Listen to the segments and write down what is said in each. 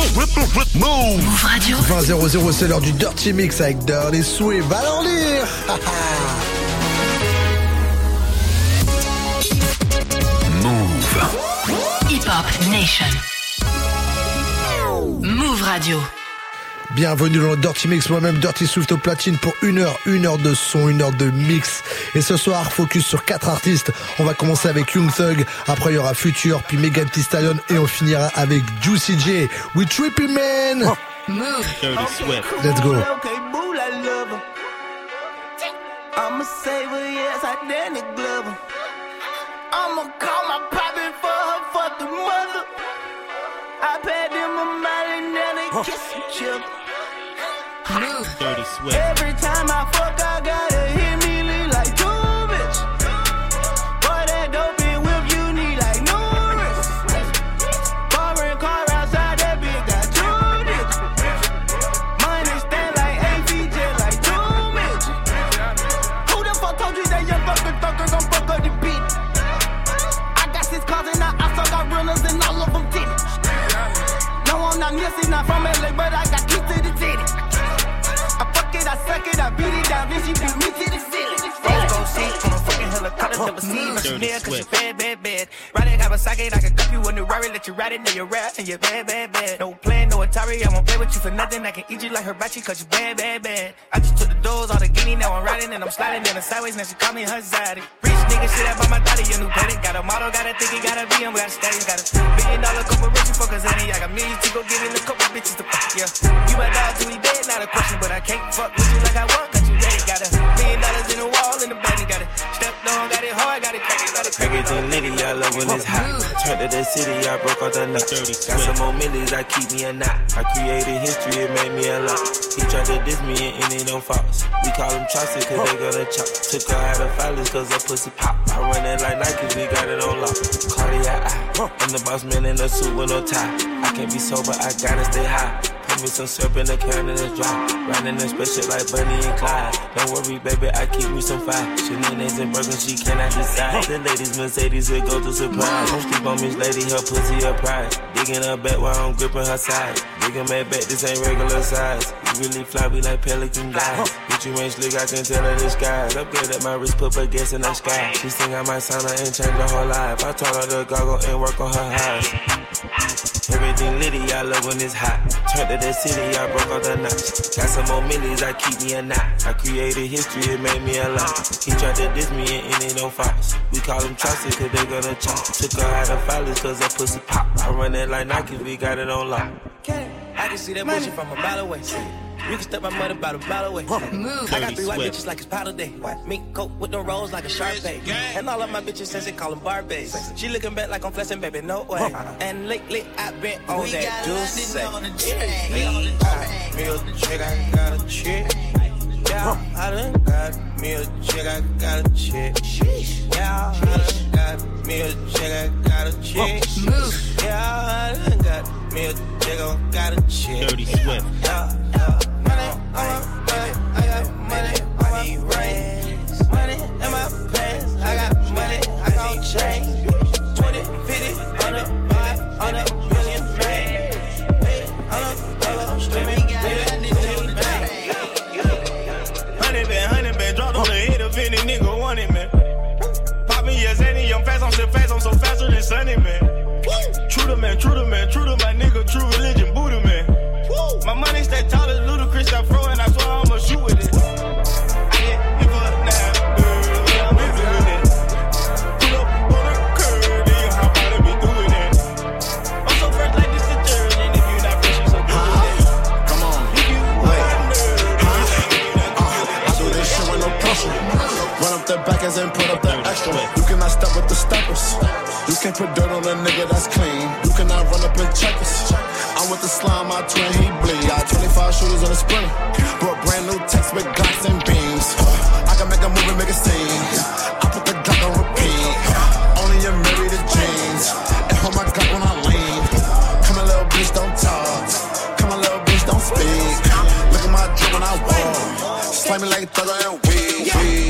Move Radio. 20-00, c'est l'heure du Dirty Mix avec Dirty Swift. Va l'en lire. Move. Hip Hop Nation. Move Radio. Bienvenue dans le Dirty Mix, moi-même Dirty Swift au platine pour une heure de son, une heure de mix. Et ce soir, focus sur 4 artistes. On va commencer avec Young Thug, après il y aura Future, puis Megan Thee Stallion et on finira avec Juicy J. We tripping man. Move. Dirty Swift. Let's go. Okay, boo, I love her. I'ma save her, yes, I Danny Glover. I'ma call my poppin' for her, fuck the mother. I paid them a mile and now they kiss each other. Move. Dirty Swift. Every time I fuck, I gotta hit me look like two bitch. Boy, that dope whip you need like new wrist. Foreign car outside, that bitch got two bitches. Money stand like 8 feet, just like two bitches. Who the fuck told you that young fucking thugger gon' fuck up the beat? I got 6 cars and I also got runners and all of them titties. No, I'm not missing, not from LA, but I got keys to the titty. I fuck it, I suck it, I beat it down, then she beat me to the ceiling. Rose gold seat on a fucking helicopter, never seen her Chanel, cause she bad. Ride it, Kawasaki, I can cup you a new Rari, let you ride it, now you're rap, and you're bad. No plan, no Atari, I won't play with you for nothing, I can eat you like hibachi, cause you bad. I just took the doors, all the guinea, now I'm riding, and I'm sliding down the sideways, now she call me her zaddy. Rich nigga, shit up on my body, your new petty, got a model, got a thingy, got a BM, got a status, got $1 billion corporation, focus on it, I got millions to go get in a couple bitches to fuck, yeah. You my dog till we dead, not a question, but I can't fuck with you like I want, cause you ready, got $1 million in the wall, in the bed, got it stepped on, got it hard, got it crazy, got it crazy. Everything litty, I love when it's hot. Turned to the city, I broke off the nut. Got some more millies, I keep me a knot. I created history, it made me a lot. He tried to diss me and it don't false. We call him Chaucer, cause they gonna chop. Took her out of filers, cause her pussy pop. I run it like Nike, we got it on lock. Cardiac eye, I'm the boss man in a suit with no tie. I can't be sober, I gotta stay high. Put me some syrup in the can and it's dry. Riding a special like Bunny and Clyde. Don't worry, baby, I keep me some fire. Shenanigans and Birkin, she cannot decide. The ladies, Mercedes, will go to surprise. Don't sleep on Miss Lady, her pussy a prize. Digging her back while I'm gripping her side. Digging my back, this ain't regular size. You really fly, we like pelican guys. Bitch, you ain't slick, I can tell her the skies. Upgrade at my wrist, put her gas in the sky. She think I might sign her and change her whole life. I told her to goggle and work on her eyes. Everything litty, I love when it's hot. Turned to the city, I broke all the knots. Got some more millies, I keep me a knot. I created history, it made me a lot. He tried to diss me and it don't false. We call him Chaucer, cause they gonna chop. Took her out of filers, cause her pussy pop. I run it like Nike, we got it on lock. I can see that bullshit from a mile away. You can step my mother about a mile away. Move. I got 3 white bitches like it's powder day. Mink coat with them rolls like a Sharpay. And all of my bitches since they call them Barbies. She looking back like I'm flexing, baby, no way. And lately I've been on that juice. Me a chick, I got a chick. Yeah, I done got me a chick, I got a chick. Yeah, I done got me a chick, I got a chick. Move. Yeah, I done got me a chick, I got a chick. Dirty Swift. Yeah. I got money on my brains. Money in my pants. I got money, I gon' change. 20, 50, 100, 100 million man. I'm streaming, Honey band, dropped on the head of any nigga want it, man. Poppin' yes, any, I'm fast, I'm so faster than Sunny, man. True to man, true to my nigga, true religion, Buddha, man. My money stay tall as Ludacris, I throw and I swear I'ma shoot with it. I get hip up now, girl, yeah, I'm busy with it. Pull up on the curb, then you hop out and be doing it. I'm so fresh like this detergent, if you not fresh, you so good with it. Come on, if you wait, I do this shit with no pressure. Run up the back ends and put up the extra. You cannot step with the steppers. You can't put dirt on a nigga that's clean. You cannot run up and check us. I'm with the slime, my twin, he bleed. Got 25 shooters on the spring. Brought brand new text with Glocks and beams. I can make a move and make a scene. I put the Glock on repeat. Only you marry the jeans. And hold my Glock when I lean. Come on, little bitch, don't talk. Come on, little bitch, don't speak. Look at my drip when I walk. Slime me like Thugger and weed.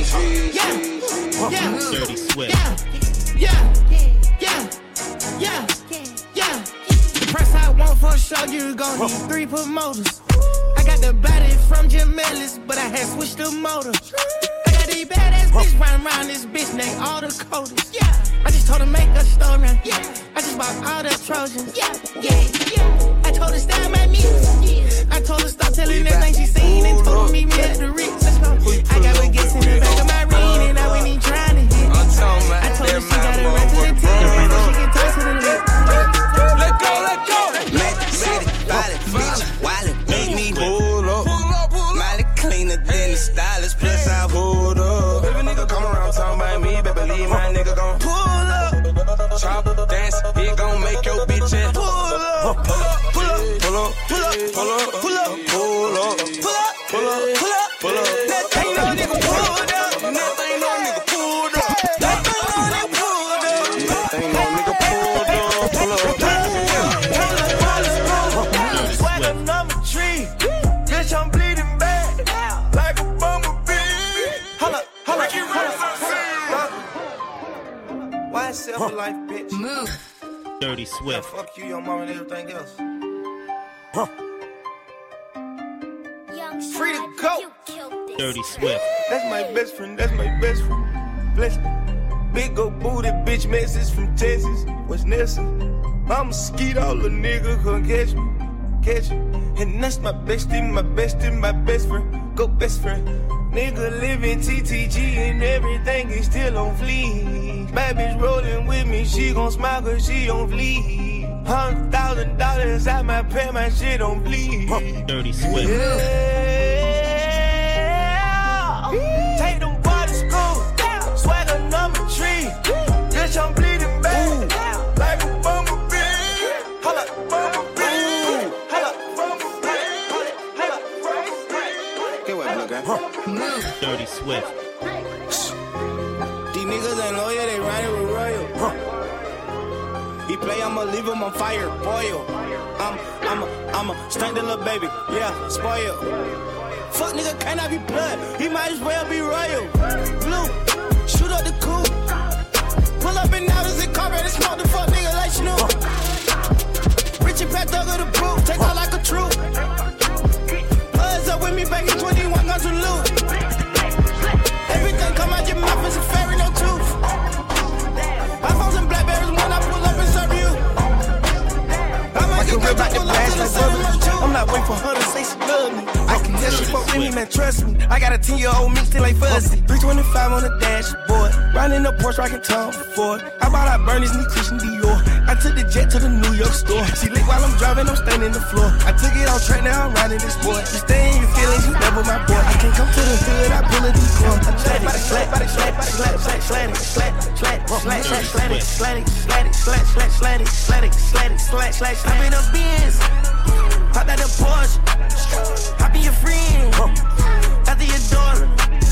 Dirty Swift. Yeah. Press I want for sure. told you gon' need 3 promoters. I got the body from Jim Ellis, but I had switched the motor. I got these badass bitch running around this bitch named all the coders. Yeah. I just told her make a story. Yeah. I just bought all the Trojans. Yeah. I told her style my music. I told her stop telling everything she seen and told her meet me at the Ritz. I got baguettes in the back of my ring and I ain't even trying to hit. I told her she got a right to the team so she can talk to the lip. Let go. Magic City, violent, bitch, wallet, make me pull up. Molly cleaner than the stylist, plus I pulled up. If a nigga come around talking about me, better believe my nigga gon' pull up. Chop, dance, he gon' make your bitch ass pull up. Pull up. That ain't no nigga pulled up. Swagger number 3, bitch, I'm bleeding bad, like a bumblebee. Holla. Why self life, bitch? Move. Dirty Swift. Fuck you, your mom, and everything else. Free to go. Dirty Swift. That's my best friend. Bless me. Big old booty bitch message from Texas. What's Nelson? I'm a skeet, all the nigga come catch me. And that's my bestie, my best friend. Go best friend. Nigga living TTG and everything is still on fleek. Bad bitch rolling with me, she gon' smile cause she on fleek. $100,000 out my pay, my shit on fleek. Dirty Swift. Yeah. Take them boys to school. Swagger number 3. Bitch, I'm bleeding bad. Like a bumblebee. Holla, bumblebee. Get what, look at. Move. Dirty Swift. These niggas ain't loyal, they riding with Royal. He play, I'ma leave him on fire, boil. I'm a stank little baby, yeah, spoil. Fuck nigga cannot be blood, he might as well be royal. Blue, shoot up the coupe. Pull up in out as a car and smoke the fuck nigga like Snoop. Richie Pat Thug of the proof, take out like a troop. Bloods up with me back in 21 guns to loot. Everything come out your mouth is a fairy, no tooth. iPhones and Blackberries when I pull up and serve you. I might get back to blast like bubbles. I'm not waiting for her to say she love me. I can tell she fuck with me, man, trust me. I got a 10-year-old me still ain't fuzzy. 325 on the dashboard. Riding the Porsche, rockin' Tom Ford. I bought out Bernie's new Christian Dior. I took the jet to the New York store. She lick while I'm driving, I'm standing in the floor. I took it on track, now I'm riding this boy. You stay in your feelings, you never my boy. I can't come to the hood, I pull a decoy. Hop in the Benz, hop out the Porsche, hop in your friend, after your daughter.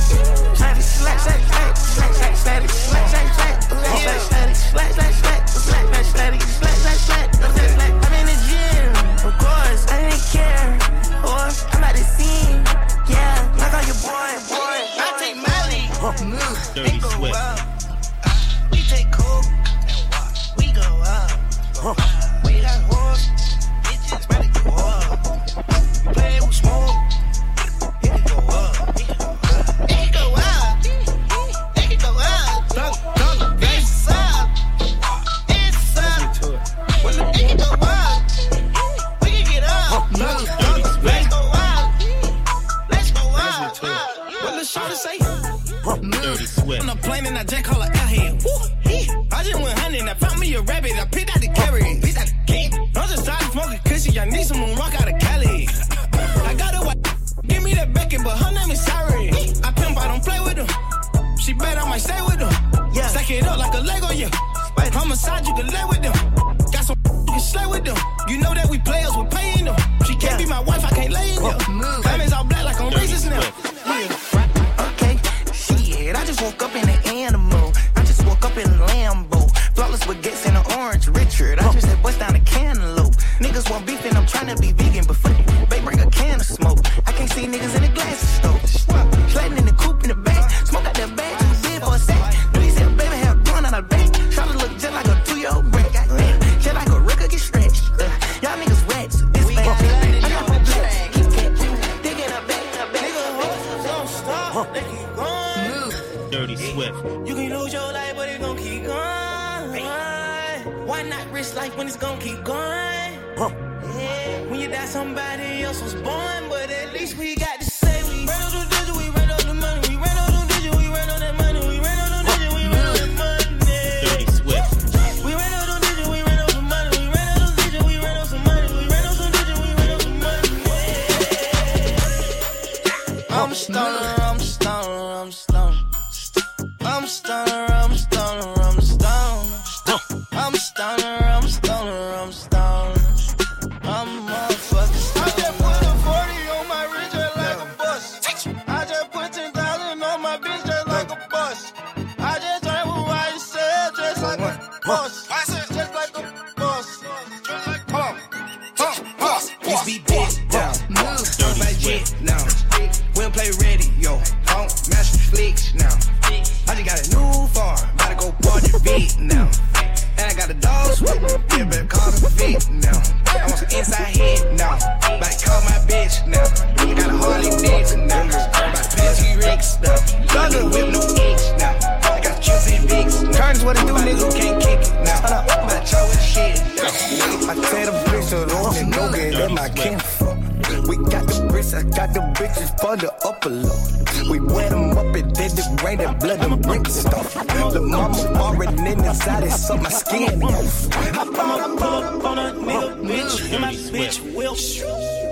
I'm in the gym, of course, I didn't care. Or I'm at the scene, yeah, I got your boy. I take Molly, Move. Dirty Swift. we take coke, we go up. We got horse, bitches ready to go up. We play with smoke, it can go up. It can go up. It can go up. It's up. It's up. It can go up. We can get up. Dirty Let's Swift. go up. Let's go up. What the shorty say? Dirty Swift. On the plane and I just call her airhead. I just went hunting, I found me a rabbit, I picked out the carrot. I'm just tired of smoking cushy, I need someone rock out of Cali. I got a white, give me that bacon, but her name is Sari. I pimp, I don't play with them. She bet I might stay with them. Yeah. Stack it up like a Lego, yeah. Homicide, you can lay with them. Got some you can slay with them. You know that we players, we're paying them. She can't be my wife, I can't lay in them. Diamonds all black like I'm Dirty racist now. Swift. Okay, shit, I just woke up in an animal. I just woke up in a Lambo. Flawless baguettes in an orange Richard. I just had bust down a cantaloupe. Niggas want beef and I'm trying to be vegan, but fuck it, they bring a can of smoke. I can't see niggas in the glass stove. Sliding in the coupe in the back. Smoke out that bag, too big for a sack. Do you see a baby hair growing out of bank? Try to look just like a 2-year-old break. Goddamn, just like a record get stretched. Y'all niggas rats. This life when it's gonna keep going. Yeah, when you die, somebody else was born, but at least we got to say we ran on the digit, we ran on the money, we ran on the digit, we ran on that money, we ran on the digit, we ran on that money. Dirty Swift. We ran on the digit, we ran on some money, we ran on the digit, we ran on some money, we ran on some digit, we ran on some money. I'm a stoner, I'm a stoner, I'm a stoner. I'm a stoner, I'm a stoner, I'm a stoner. I'm a stoner, I'm a stoner, I'm a stoner. I'm a motherfucker. I just put a 40 on my wrist just like a bus. I just put 10,000 on my bitch just like a bus. I just drank what I said just like a bus. Just like a bus. This be big down. Dirty by jet now. We don't play radio. Don't master flicks now. I just got a new farm. Gotta go party beat now. And I got a dog with me. Yeah, better call the feet now. I want some inside head now. About to call my bitch now. I got a Harley Davidson now. About to pay T-Rex now. Thunder with no X now. I got QC Bigs. Turns what it do, nigga who can't kick it now. I'm about to chow with shit. I tell the bitch to roll and go get them I can't fuck. We got the bricks, I got the bitches for the upper low. We wet them up and then the rain and blood and brick stuff. The mama already in inside it, so my skin off. I pull up on a nigga bitch, and my bitch will shoot.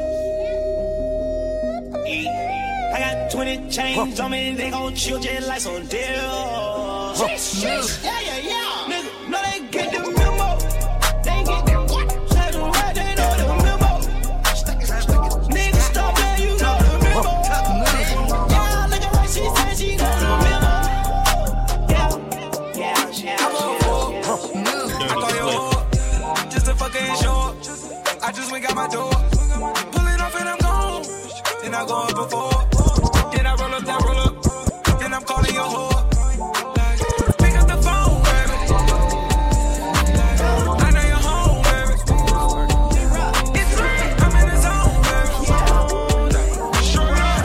I got 20 chains on me, they gon' chill just like some deal. Yeah. Nigga, no, they get the memo. They get the what? Say the right, they know the memo. Nigga, stop there, you know the memo. Yeah, look at what she said, she know the memo. Yeah. I call your whore, just a fucking short. I just went got my door. Pull it off and I'm gone. Then I go up before. Then I roll up, then I'm calling your whore. Like, pick up the phone, baby. I know you're home, baby. It's right, I'm in the zone, baby. Sure enough,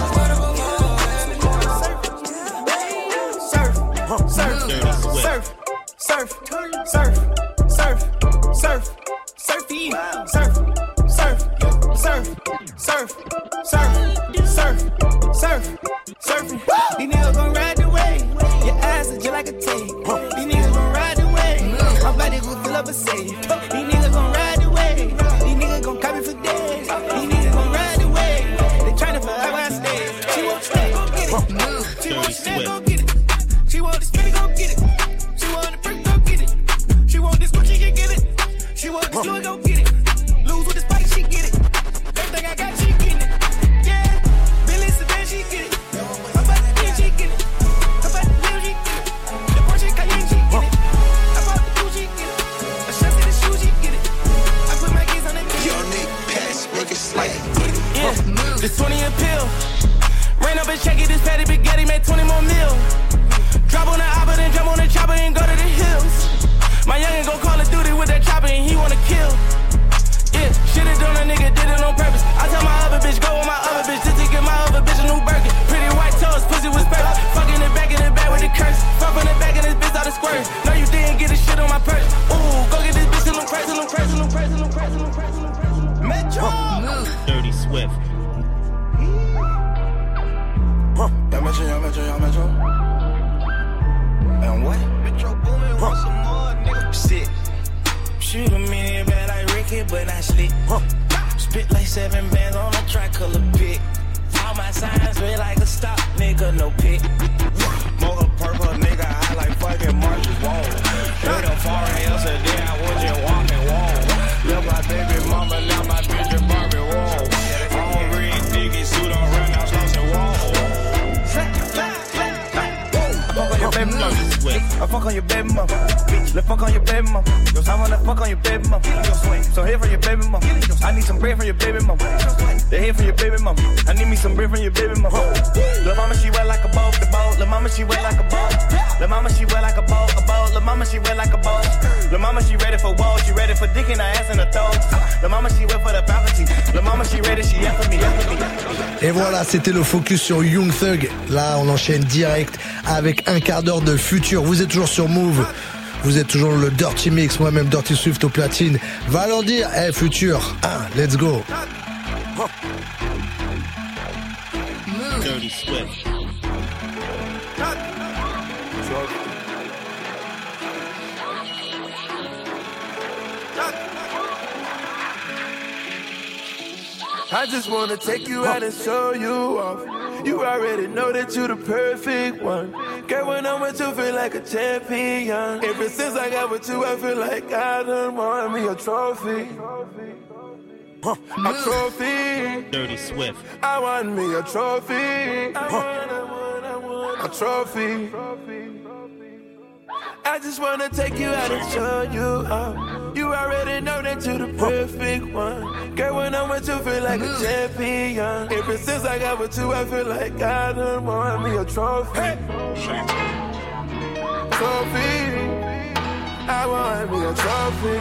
surfing. These niggas gon' ride the wave. Your ass is just like a tape. These niggas gon' ride the wave. My body gon' fill up a safe. These niggas gon' ride the wave. These niggas gon' copy for days. These niggas gon' ride the wave. They tryna find out where I stay. She want snap, go get it. She want snap, go get it. She want the spinning, go get it. She want the brick, go get it. She want this Gucci, she get it. She want this Louis, go get it. Lose with the spike, she get it. Everything I got, she get it. Yeah, Billy Sedan, she get it. How about the bitch, she get it. How about the Lil, she get it. The Porsche Cayenne, she get it. How about the Gucci, get it. A chef in the shoe, she get it. I put my kids on the kid. your nigga pass, make it slide. Yeah, this 20 a pill. Ran up and check it, this patty spaghetti made 20 more mil. Drop on the oppa, then jump on the chopper and go to the hills. My youngin' go Call of Duty with that chopper and he wanna kill. Yeah, shit it on a nigga, did it on purpose. I tell my other bitch, go with my other bitch, just to get my other bitch a new Birkin. Pretty white toes, pussy was perfect. Fucking it back in the back with the curse. Fuck on the back and this bitch out of squirt. No, you didn't get the shit on my purse. Ooh, go get this bitch till I'm crazy, Metro! Dirty Swift. Y'all metro. And what? Metro booming, want some more, nigga. Shit. Shoot a minute bad like Ricky, but I slick. Spit like 7 bands on a tricolor pick. All my signs red like a stop, nigga, no pick. Mocha purple, nigga, I like fucking Marshall Wall. With a foreign yesterday, I was just walking wall. Love my baby mama, now my bitch is Barbie wall. All red, nigga, suit on run, I'm sloshing wall. I fuck on your baby mama. Let's fuck on your baby mama. I wanna fuck on your baby mama. So here for your baby mama. I need some bread from your baby mama. They here for your baby mama. I need me some bread from your baby mama. Lil' mama, she wet like a boat, the boat. Lil' mama, she wet like a boat. Lil' mama, she wet like a boat, a boat. Lil' mama, she wet like a boat. Lil' mama, she ready for war. She ready for dick in her ass in her throat. Lil' mama, she wet for the faculty. Lil' mama, she ready, she after me, after me. Et voilà, c'était le focus sur Young Thug. Là, on enchaîne direct avec un quart d'heure de futur. Vous êtes toujours sur Move. Vous êtes toujours le Dirty Mix, moi-même Dirty Swift au platine. Va leur dire, hey Future, let's go. Dirty Swift. I just wanna take you out and show you off. You already know that you the perfect one. Girl, when I'm with you, feel like a champion. Ever since I got with you, I feel like I done won me a trophy. A trophy. Dirty Swift. I want me a trophy. I want a trophy. I just wanna take you out and show you off. You already know that you the perfect one. Girl, when I'm with you, feel like a champion. Ever since I got with you, I feel like I done won me a trophy. Trophy. I want me a trophy.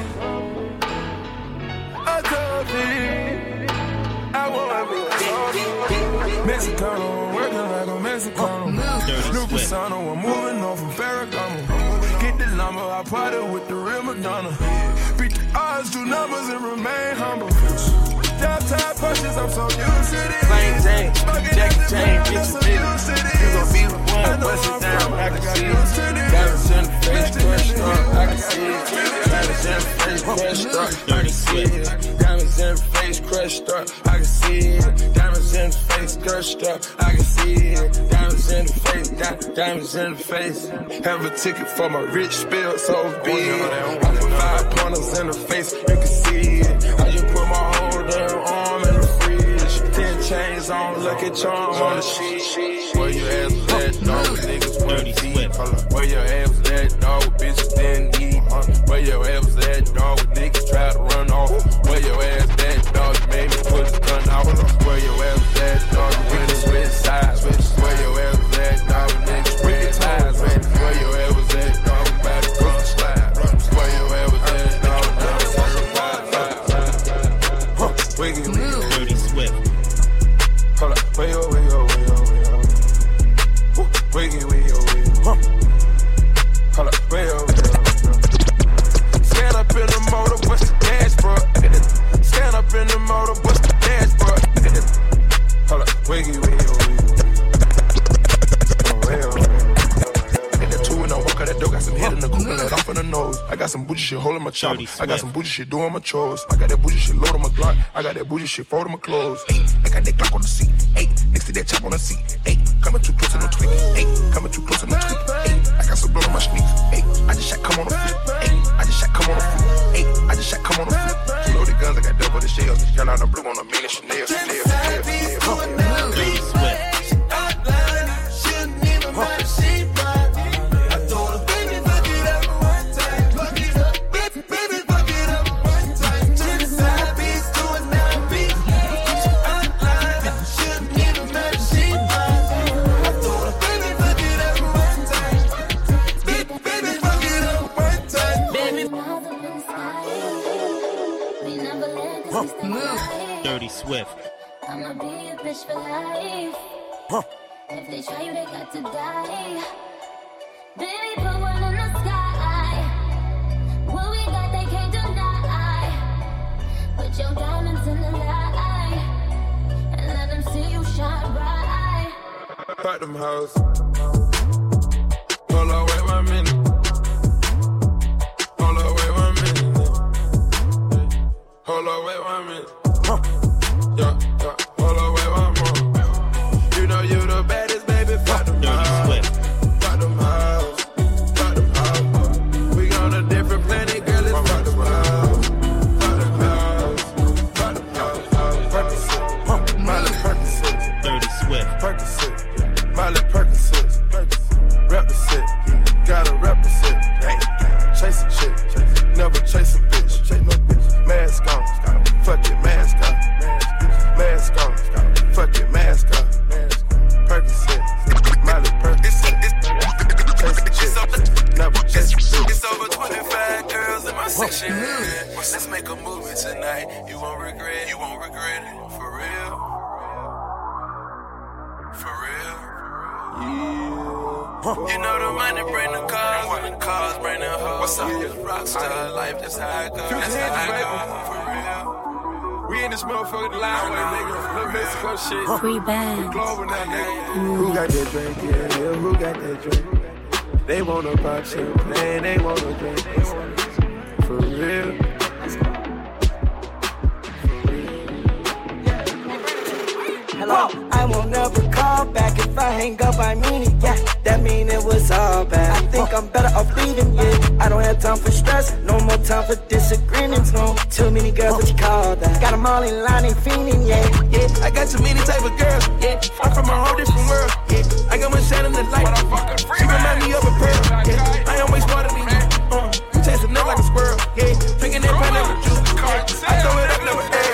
A trophy. I want me a trophy. Mexicano, working like a Mexicano. New persona, I'm moving on from Ferragamo. Get the number, I party with the real Madonna. Beat the odds, do numbers and remain humble. Drop top punches, I'm so used to this. Plain Jane, Jackie Jane, get your bitch. You gon' be the one, bust it down, I can see it. Diamonds in the face, crushed up, I can see it. Diamonds in the face, crushed up, I can see it. Diamonds in the face, crushed up, I can see it. Diamonds in the face, crushed up, I can see it. Diamonds in the face, diamonds in the face. Have a ticket for my rich spill, so big. I put 5 pointers in the face, you can see it. I just put my whole damn arm in the fridge. 10 chains on, lucky charm on the sheet. Where your ass was at, dog, niggas Dirty Swift. Where your ass was at, dog, bitches didn't eat. Where your ass was at, dog, niggas tried to run off. Where your ass at, dog, you made me put the gun out. Where your ass was at, dog, you went and switch sides. Where your ass was at, dog, niggas switch ties. Where your ass was at, dog, about to go slide. Where your ass was at, dog, Dirty Swift. hold up, where yo. Wiggy. Hold up, where yo. Stand up in the motor, what's the dashboard? Stand up in the motor, what's the dashboard? Hold up, wiggy. Got some head in the cooler, let off in the nose. I got some bougie shit holding my chopper. I got some bougie shit doing my chores. I got that bougie shit loading my Glock. I got that bougie shit folding my clothes. Ay, I got that Glock on the seat. Ay, next to that chop on the seat. Ay, coming too close to no tweak. Ay, coming too close to no tweak. Ay, I got some blood on my sneaks. Ay, I just shot come on the flip. Ay, I just shot come on the flip. Ay, I just shot come on the flip. Two loaded guns, I got double the shells. Y'all out the blue on a million Chanel. Dirty Swift. Dirty Swift. I'ma be a bitch for life. If they try you, they got to die. Baby, put one in the sky. What we got, they can't deny. Put your diamonds in the light and let them see you shine bright. Fuck them hoes. Hold on, wait 1 minute. Hold on, wait 1 minute. Hold on, wait 1 minute. Yeah. Hold on, wait 1 more. You know you the baddest, baby. Fuck them hoes. Fuck them hoes. Fuck them hoes. We on a different planet, girl. It's fuck them hoes. Fuck them hoes. Fuck them hoes. Percocet. Miley Percocet. Dirty Swift. Percocet. Miley Percocet. Rep the set. Gotta represent. Chase a chick. Never chase a bitch. Chase no bitch. Mask on. Fuck it, mask on. Mask on. Fuck it, mask on. Percocet. Miley Percocet. Chase a chick. Never chase a bitch. It's over 25 girls in my section. Let's make a movie tonight. You won't regret it. For real. Yeah. You know the money bring the cars, when the cars bring the hoes. What's up? Rockstar life, that's how it goes. That's how it goes, for real. We in this motherfucker line with nigga, little Mexico shit. Free band. Global now, nigga. Who got that drink? Yeah, who got that drink? They wanna pop champagne, they wanna drink. For real. Hello, I won't never call back if I hang up, I mean it, yeah. That mean it was all bad. I think I'm better off leaving, yeah. I don't have time for stress, no more time for disagreements, no. Too many girls, what you call that? Got them all in line and fiending, yeah. I got too many type of girls, yeah. I'm from a whole different world, yeah. I got my shine in the light, she remind me of a pearl, yeah. I am way smarter than you, you chasing up like a squirrel, yeah. Drinking that pineapple juice, yeah. I throw it up, never air.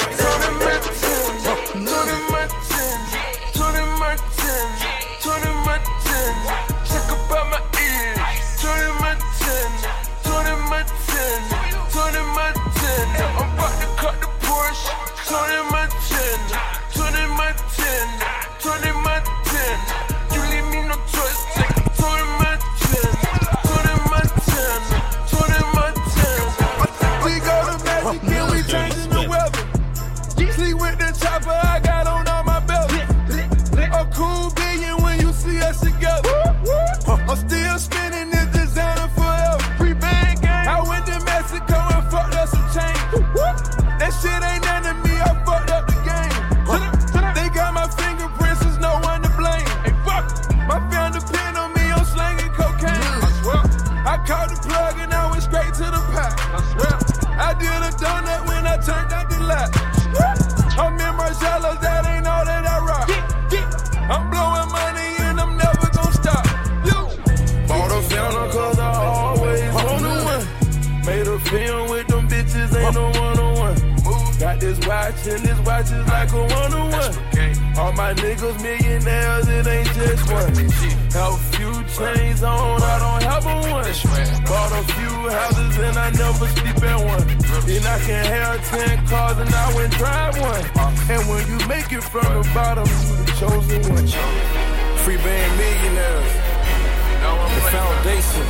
Check about my ears. 20 my 10. 20 my 10. 20 my 10. I'm about to cut the Porsche. 20 my 10. 20 my 10. 20 my 10. You leave me no choice. Take 20 my 10. 20 my 10. 20 my 10. We go to Magic and we changing the weather. Sleep with the chopper I got on all my belt. A cool billion when you see us together. I'm still spinning this designer forever. Free band gang. I went to Mexico and fucked up some change. That shit ain't none to me, I fucked up the game. They got my fingerprints, there's no one to blame. Hey, fuck. My fan depend on me, I'm slanging cocaine. I swear. I caught the plug and I went straight to the pack. I swear. I did a donut when I turned out the light. I'm in Marcello's, that ain't all that I rock. I'm blowing money and I'm never gonna stop. Bought a film cause I always on the one. Made a film with them bitches, ain't no one-on-one. Got this watch and this watch is like a one-on-one. All my niggas millionaires, it ain't just one. Have a few chains on, I don't have a one. Bought a few houses and I never sleep at one. Then I can have 10 cars and I went drive one. And when you make it from the bottom, you the chosen one. Free band millionaires, the foundation.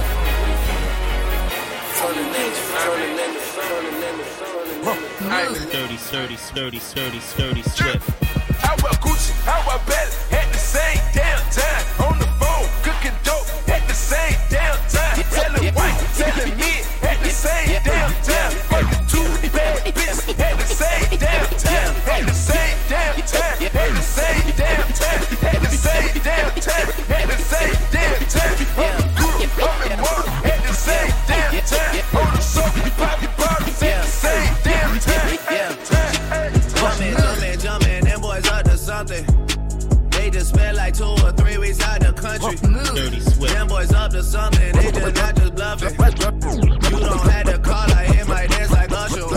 Sturdy Swift. I wear Gucci, I wear Belly, at the same damn time. On the phone, cooking dope, at the same damn time. Telling white, telling me, at the same damn time. Fucking two bad bitches, at the same damn time. At the same damn time, at the same damn time. At the same damn time, at the same damn time. On the group, I'm in water, at the same damn time. On the soap, poppy bottles, at the same damn time. Jumpin', them boys up to something. They just spent like 2 or 3 weeks out the country. Dirty Swift. Them boys up to something, they just not just bluffing. You don't have to call, I hear my dance like Usher.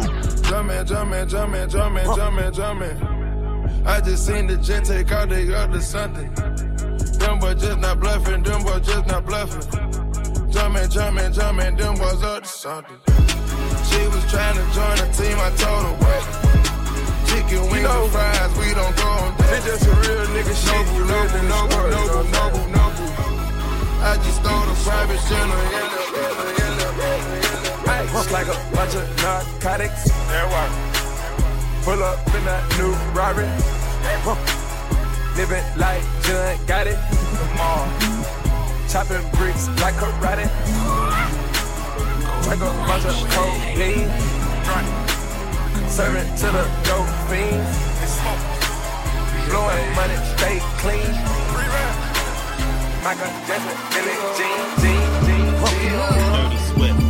Jumpin'. I just seen the jet take out, they up to something. Them boys just not bluffing, them boys just not bluffing. Jumpin', them boys up to something. She was trying to join the team, I told her what. Chicken wings and fries, we don't go on that. It's just a real nigga shit. Noble. I just stole the private channel. It's like a bunch of narcotics. There what? Pull up in that new Robin. Living like John got it. Chopping bricks like karate. Like a bunch of codeine. Serving to the dope fiends. Blowing money, stay clean. Michael Jackson, Billie Jean. Dirty Swift.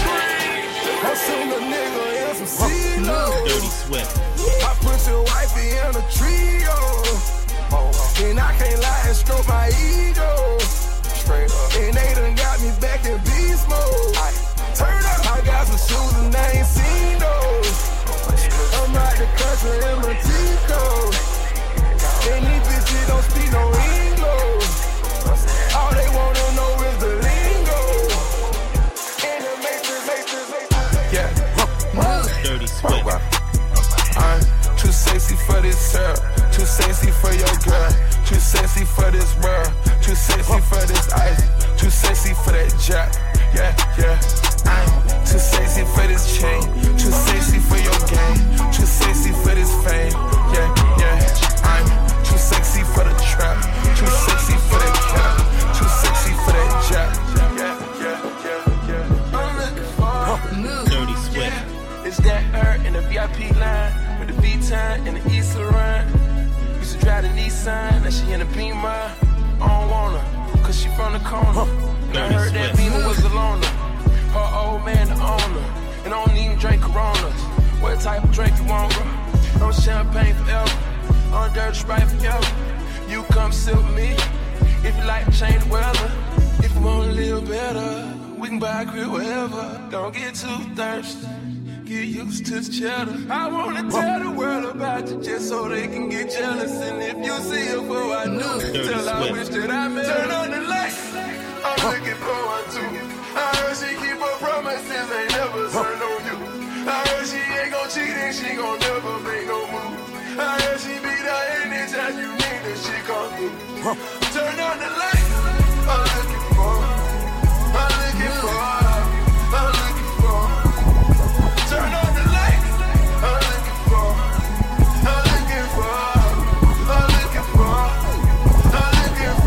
I put your wifey type of drink you want, bro. No champagne forever, on dirty Sprite forever. You come sit with me, if you like to change the weather. If you wanna live better, we can buy a crib wherever. Don't get too thirsty, get used to the cheddar. I wanna tell the world about you just so they can get jealous. And if you see her before I knew, tell I wish that I met her. Turn on the lights, I'm looking for one too. I heard she keep her promises, ain't never turned on you. I heard she ain't gon' cheat and she gon' never make no move. I heard she be there anytime you need her, she come through. Turn on the lights, I'm looking for, I'm looking for, I'm looking for. Turn on the lights, I'm looking for, I'm looking for, I'm looking for, I'm looking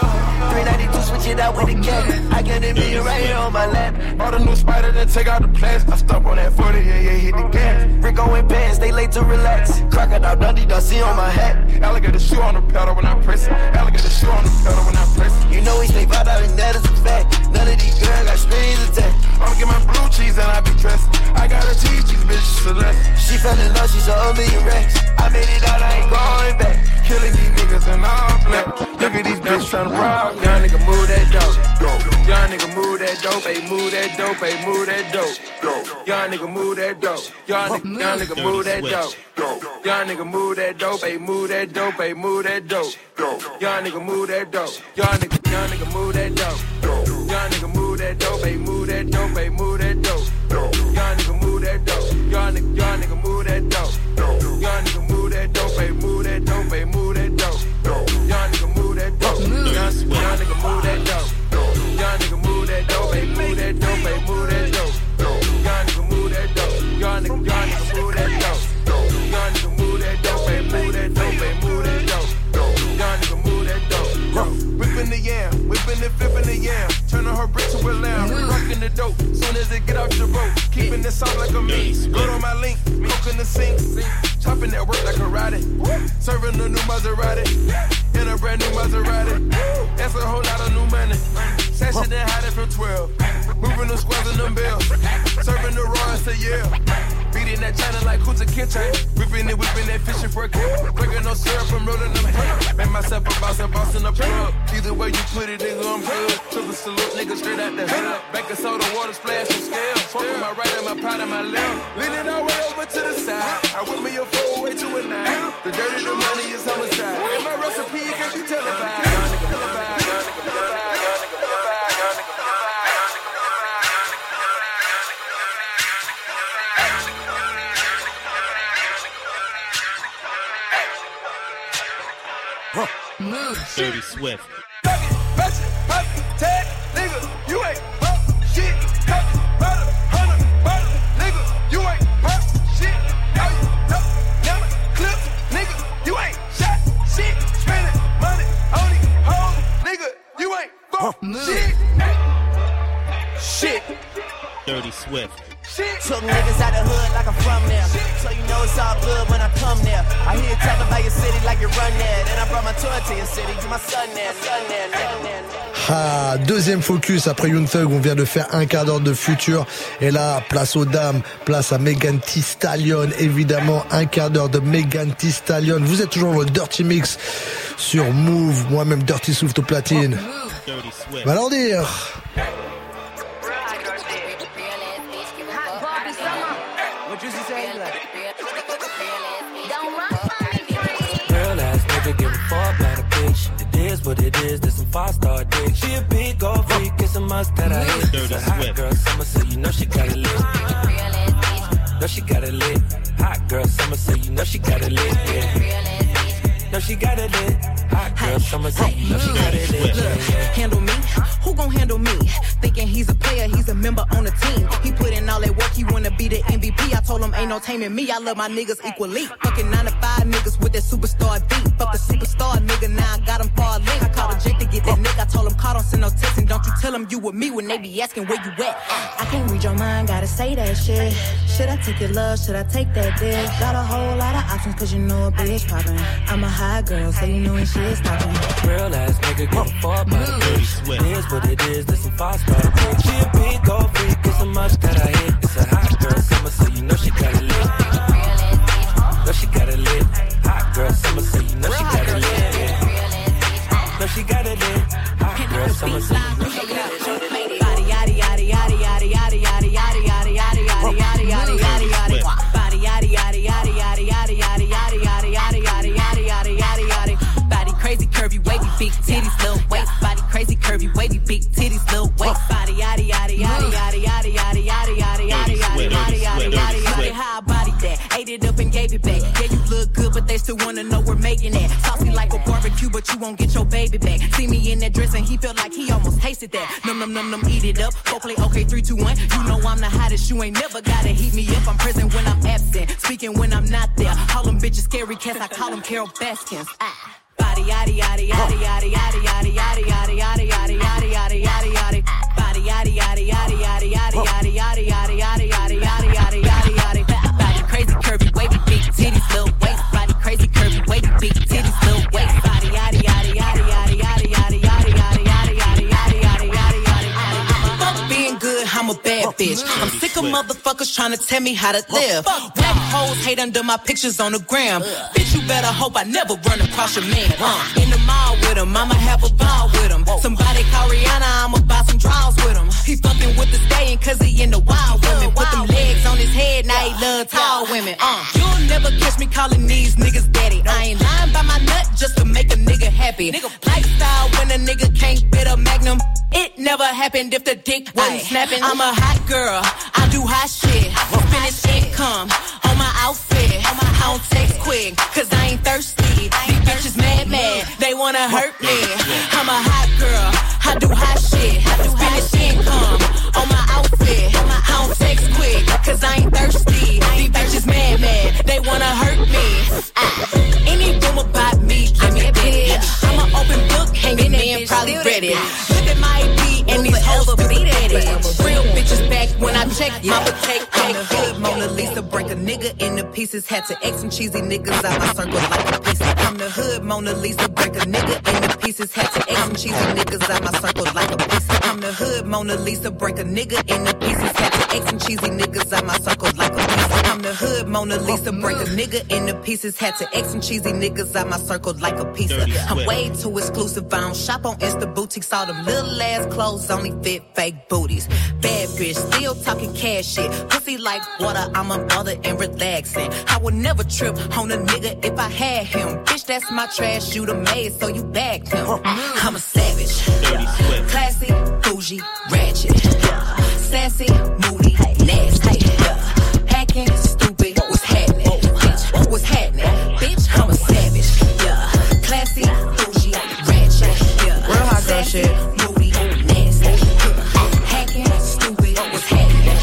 for. 392 switch it out with the cat. I got a million right here on my lap. All the new spider, then take out the plants. I stop on that 40, yeah, hit the gas. Rico and pants, they late to relax. Crocodile Dundee, Dusty on my hat. Alligator shoe on the pedal when I press it. Alligator shoe on the pedal when I press it. You know we stay out and that is a fact. None of these girls got strings attached. I'ma get my blue cheese and I be dressed. I got her cheese, bitch, select. She fell in love, she's a million racks. I made it out, I ain't going back. Killing these niggas in all black. Look at these bitches tryna rob. Young nigga move that dope. Young nigga move that dope. Hey, move that dope. Hey, move that dope. Young nigga move that dope. Young nigga move that dope. Young nigga move that dope. Hey, move that dope. Hey, move that dope. Young nigga move that dope. Young nigga move that dope. Young nigga move that dope. Hey, move that dope. Hey, move that dope. Young nigga move that dope. Young nigga move that dope. Young nigga move that dope. Hey, move that dope. Hey, move that dope. Young nigga move that dope. Young nigga move that dope. Young nigga move that dope. Hey, move that dope. Hey, move that dope. Young nigga move that dope. Young nigga move that dope. Young nigga move that dope. Hey, move that dope. Hey, move that dope. Young nigga move that dope. Whipping the yam, whipping and flipping the yam. Turning her brick to a lamb. Rocking the dope. Soon as it get off the boat. Keeping it soft like a meat. Go on my link. Cooking the sink. Chopping that work like a karate. Serving a new Maserati. In a brand new Maserati. That's a whole lot of new money. Sashing and hiding from 12. Moving the squares and them bells. Serving the raw and say yeah. Beating that China like Kuta Kinte. Whipping that fishing for a kick. Breaking no syrup from rolling them head. Make myself a boss and boss in the plug. Either way you put it, nigga, I'm good. Took a salute, nigga, straight out the hood. Baking soda, water splash and scale. Smoking my right and my pot and my left. Leaning all way over to the side. I whip me a 4-way to a 9. The dirty, the money is homicide. And my recipe can be televised. Young nigga, televised. Young nigga, televised. Young nigga, televised. Young nigga, Move. Dirty Swift. Tuck it, match it, pop it, tag, nigga, you ain't pop shit. Cut it, butter, nigga, you ain't pop shit. How you tuck, never clip, nigga, you ain't shot shit. Spending money on these hoes, nigga, you ain't fuck shit. Shit. Dirty Swift. Took niggas out the hood like I'm from there. So you know it's all good when I come there. I hear you talk about your city like you run there. Then I brought my tour to your city, you my son there. Ah, deuxième focus après Young Thug, on vient de faire un quart d'heure de Future. Et là, place aux dames, place à Megan Thee Stallion. Évidemment, un quart d'heure de Megan Thee Stallion. Vous êtes toujours dans le Dirty Mix sur Move. Moi-même, Dirty Swift au platine. Va leur dire. Real ass nigga, give a fuck about a bitch. It is what it is, this some 5-star dick. She a big gold freak, it's a must that I hit. It's a hot girl summer, so you know she got it lit. No, she got it lit. Hot girl summer, so you know she got it lit. Yeah. No, she got it lit. Hot girl summer, so you know she got it lit. Look, handle me? Who gon' handle me? Thinking he's a player, he's a member on the team. He put in all that work, he wanna be the MVP. I told him ain't no taming me, I love my niggas equally. Fucking 9 to 5 niggas with that superstar beat. Fuck the superstar nigga, now I got him far link. I called a Jake to get that nigga, I told him call, don't send no text. And don't you tell him you with me when they be asking where you at. I can't read your mind, gotta say that shit. Should I take your love, should I take that dick? Got a whole lot of options cause you know a bitch poppin'. I'm a high girl, so you know when shit's stoppin'. Real ass nigga, give a fuck about a bitch. It is what it is, this some 5-star dick. She a big gold freak, it's a must that I hit. It's a hot girl summer, so you know she got it lit. girls, I'ma say you know she got it. Body yaddy yaddy yaddy yaddy yaddy yaddy yaddy yaddy yaddy yaddy yaddy yaddy yaddy yaddy. Body yaddy yaddy yaddy yaddy yaddy yaddy yaddy yaddy yaddy yaddy yaddy yaddy yaddy yaddy. Body crazy curvy wavy big titties little waist. Body crazy curvy wavy big titties little waist. Body yaddy yaddy yaddy yaddy yaddy yaddy yaddy yaddy yaddy yaddy yaddy yaddy yaddy yaddy. How I body that? Ate it up and gave it back. Yeah, you look good, but they still wanna know we're making it. Saucy like a barbecue, but you won't get your baby back. See me in that dress and he felt like he almost tasted that. Num num num num, eat it up. Go play okay, 3, 2, 1. You know I'm the hottest. You ain't never gotta heat me up. I'm present when I'm absent, speaking when I'm not there. Call them bitches scary cats. I call them Carol Baskins. Body yaddy yaddy yaddy yaddy yaddy yaddy yaddy yaddy yaddy yaddy yaddy yaddy yaddy yaddy. Body yaddy yaddy yaddy yaddy yaddy yaddy yaddy yaddy yaddy yaddy yaddy yaddy yaddy yaddy. Body crazy curvy wavy big titties little waist. Body crazy curvy wavy big titties little waist. Body yaddy yaddy yaddy yaddy yaddy yaddy yaddy yaddy yaddy yaddy yaddy yaddy yaddy yaddy. Fuck being good, I'm a bad bitch. I'm sick of motherfuckers trying to tell me how to live. Black hoes hate under my pictures on the gram. Bitch, you better hope I never run across your man. In the mall with him, I'ma have a ball with him. Somebody call Rihanna, I'ma buy some draws with him. He fucking with the stallion cause he into wild women. Put them legs on his head, now he love tall women. You'll never catch me calling these niggas daddy. I ain't lying by my nut just to make a nigga happy. Lifestyle when a nigga can't fit a magnum. It never happened if the dick wasn't snapping. I'm a hot girl, I do hot shit. Finish income on my outfit. I don't text quick, cause I ain't thirsty. These bitches mad, they wanna hurt me. I'm a hot girl, I do hot shit. Finish income on my outfit. I don't text quick, cause I ain't thirsty. These bitches mad, they wanna hurt me. Any room about me, give me a bitch. I'm an open book, hanging man, probably read it. Look at my beat and these hoes beat at it. Real bitches back when I check my take. I'm the hood Mona Lisa, break a nigga into pieces. Had to X some cheesy niggas out my circle like a piece. I'm the hood Mona Lisa, break a nigga into pieces. Had to X some cheesy niggas out my circle like a piece. I'm the hood Mona Lisa, break a nigga into pieces. Had to X some cheesy niggas out my circle like a piece. I'm the hood Mona Lisa, break a nigga into pieces. Had to X some cheesy niggas out my circle like a pizza. I'm way too exclusive. I don't shop on Insta boutiques. All them little ass clothes only fit fake booties. Bad bitch, still talking cash shit. Pussy like water, I'm a mother and relaxing. I would never trip on a nigga if I had him. Bitch, that's my trash, you the maid, so you bagged him. I'm a savage, classy, bougie, ratchet, sassy, moody, nasty, hacking, stupid. What's happening? Bitch, what's happening? Bitch, I'm a savage, classy, bougie, ratchet, real hot girl shit. Moody, nasty, hacking, stupid. What's happening?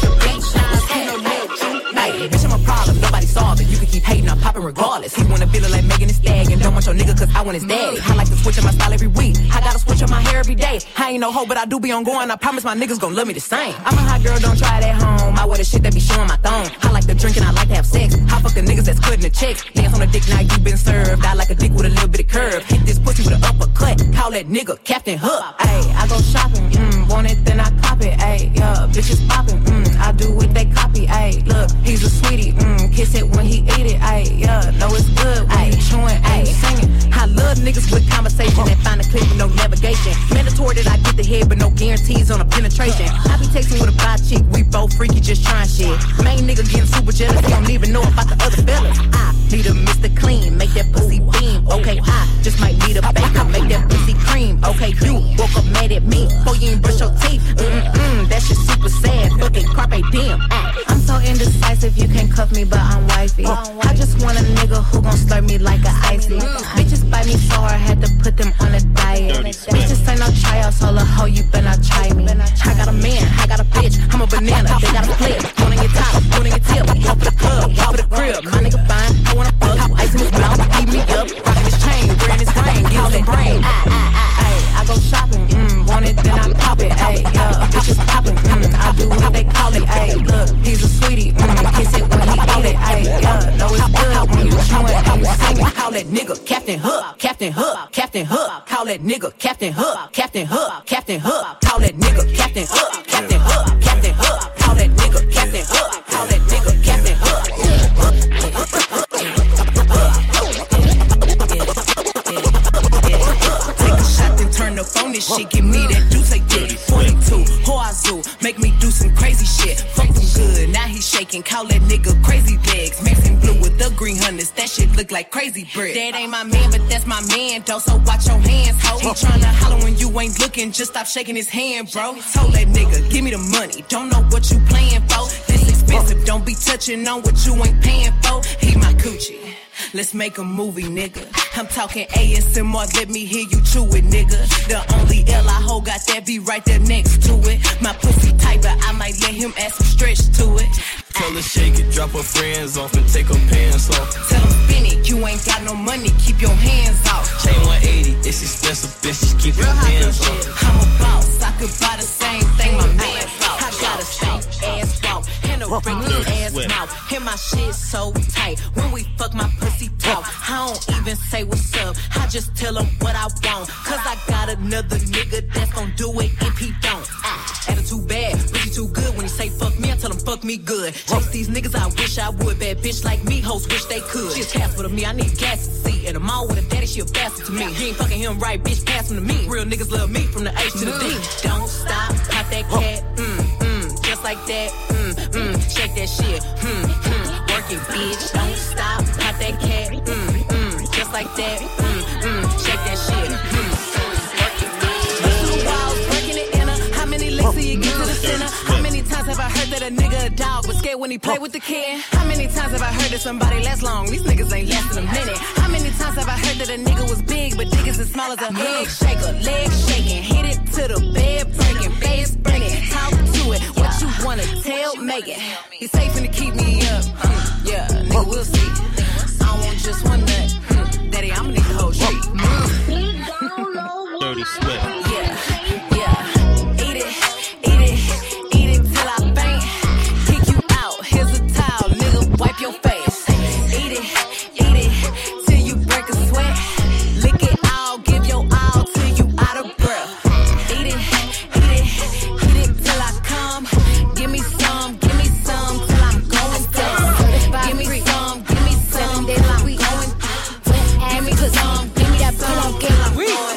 Bitch, I'm a problem, nobody solve it. You can keep hating, I'm popping regardless. He wanna feel it like Megan Thee Stallion. Don't want your nigga cause I want his daddy. I like to switch up my style every week. I gotta switch up my hair every day. I ain't no hoe, but I do be on going. I promise my niggas gon' love me the same. I'm a hot girl, don't try it at home. I wear the shit that be showing my thong. I like to drink and I like to have sex. I fuck the niggas that's cutting the checks. Dance on the dick, now you been served. I like a dick with a little bit of curve. Hit this pussy with an uppercut. Call that nigga Captain Hook. Ayy, I go shopping, want it, then I cop it. Ayy, yeah, bitches popping, I do what they copy. Ayy, look, he's a sweetie, kiss it when he eat it. Ayy, yeah, know it's good when you chewing, ayy, singing. I love niggas with conversation and find a clip with no navigation. Mandatory that I get the head, but no guarantees on a penetration. I be texting with a bi chick, we both freaky, just trying shit. Main nigga getting super jealous, he don't even know about the other fellas. I need a Mr. Clean, make that pussy beam. Okay, I just might need a baker, make that pussy cream. Okay, you woke up mad at me, before you ain't brush your teeth. That shit super sad, fucking carpe diem. I'm so indecisive, you can't cuff me, but I'm wifey. I just want a nigga who gon' slurp me like a icy. Bitches bite me so hard, had to put them on a diet. Bitches ain't no tryouts, hold a hoe, you better not try me. I got a man, I got a bitch, I'm a banana, they got a flip. One on your top, one on your tip, walk for the club, walk for the crib. My nigga fine, I wanna fuck, ice in his mouth, eat me up, rockin' his chain, wearing his ring, get on that brain. I go shopping, want it, then I pop it, ayy, yeah, bitches poppin', I do what they call it, ayy, look, he's a sweetie, kiss it when he eat it, ayy, yeah, know it's good when you chewin', and you singin'. Call that nigga Captain Hook, Captain Hook, Captain Hook. Call that nigga Captain Hook, Captain Hook, Captain Hook. Call that nigga Captain Hook, Captain Hook, Captain Hook. Call that nigga Captain Hook, call that nigga Captain Hook. Take a shot, then turn the phone on this shit, give me that juice, they dick. 42, Hoazoo, make me do some crazy shit. Fuck them good, now he shaking, call that nigga crazy legs. Mixing blue with the green hundreds, that shit look like crazy bread. That ain't my man, but that's my man, though, so watch your hands, ho. He tryna holler when you ain't looking, just stop shaking his hand, bro. Told that nigga, give me the money, don't know what you playing for. This expensive, don't be touching on what you ain't paying for. He my coochie. Let's make a movie, nigga. I'm talking ASMR, let me hear you chew it, nigga. The only L I hold got that be right there next to it. My pussy tight, but I might let him add some stretch to it. Tell her shake it, drop her friends off and take her pants off. Tell him spin it, you ain't got no money, keep your hands off. Chain 180, it's expensive, bitch, just keep your hands off. I'm a boss, I could buy the same thing my man bought. I got a stank ass walk and a regular ass mouth. And my shit so tight, when we fuck my pussy talk. I don't even say what's up, I just tell him what I want. Cause I got another nigga that's gon' do it if he don't. Attitude bad, pussy too good. When he say fuck me, I tell him fuck me good. Chase these niggas, I wish I would. Bad bitch like me, hoes wish they could. She's half of me, I need gas to see. And I'm all with a daddy, she a bastard to me. You ain't fucking him right, bitch, pass him to me. Real niggas love me from the H to the D. Don't stop, pop that cat, just like that, shake that shit, work it, bitch. Don't stop, pop that cat, just like that, shake that shit, work it, bitch. Through the walls, breaking the inner. How many licks do you get to the center? How many times have I heard that a nigga a dog was scared when he play with the kid? How many times have I heard that somebody lasts long? These niggas ain't lasting a minute. How many times have I heard that a nigga was big, but niggas as small as a egg shaker? Leg shaking, hit it to the bed, breaking, face spinning, talk to it. What you wanna tell, make it. He's safe to keep me up. Yeah, nigga, we'll see. I want just one nut. Daddy, I'ma need the whole street. Dirty Swift. Yeah. Eat it till I faint. Kick you out. Here's a towel, nigga, wipe your face. Eat it till you break a sweat. Lick it all, give your all till you out of breath. Eat it till I come. Give me some till I'm going down. Give me some till I'm going down. Give me some, give me that pillow, till I'm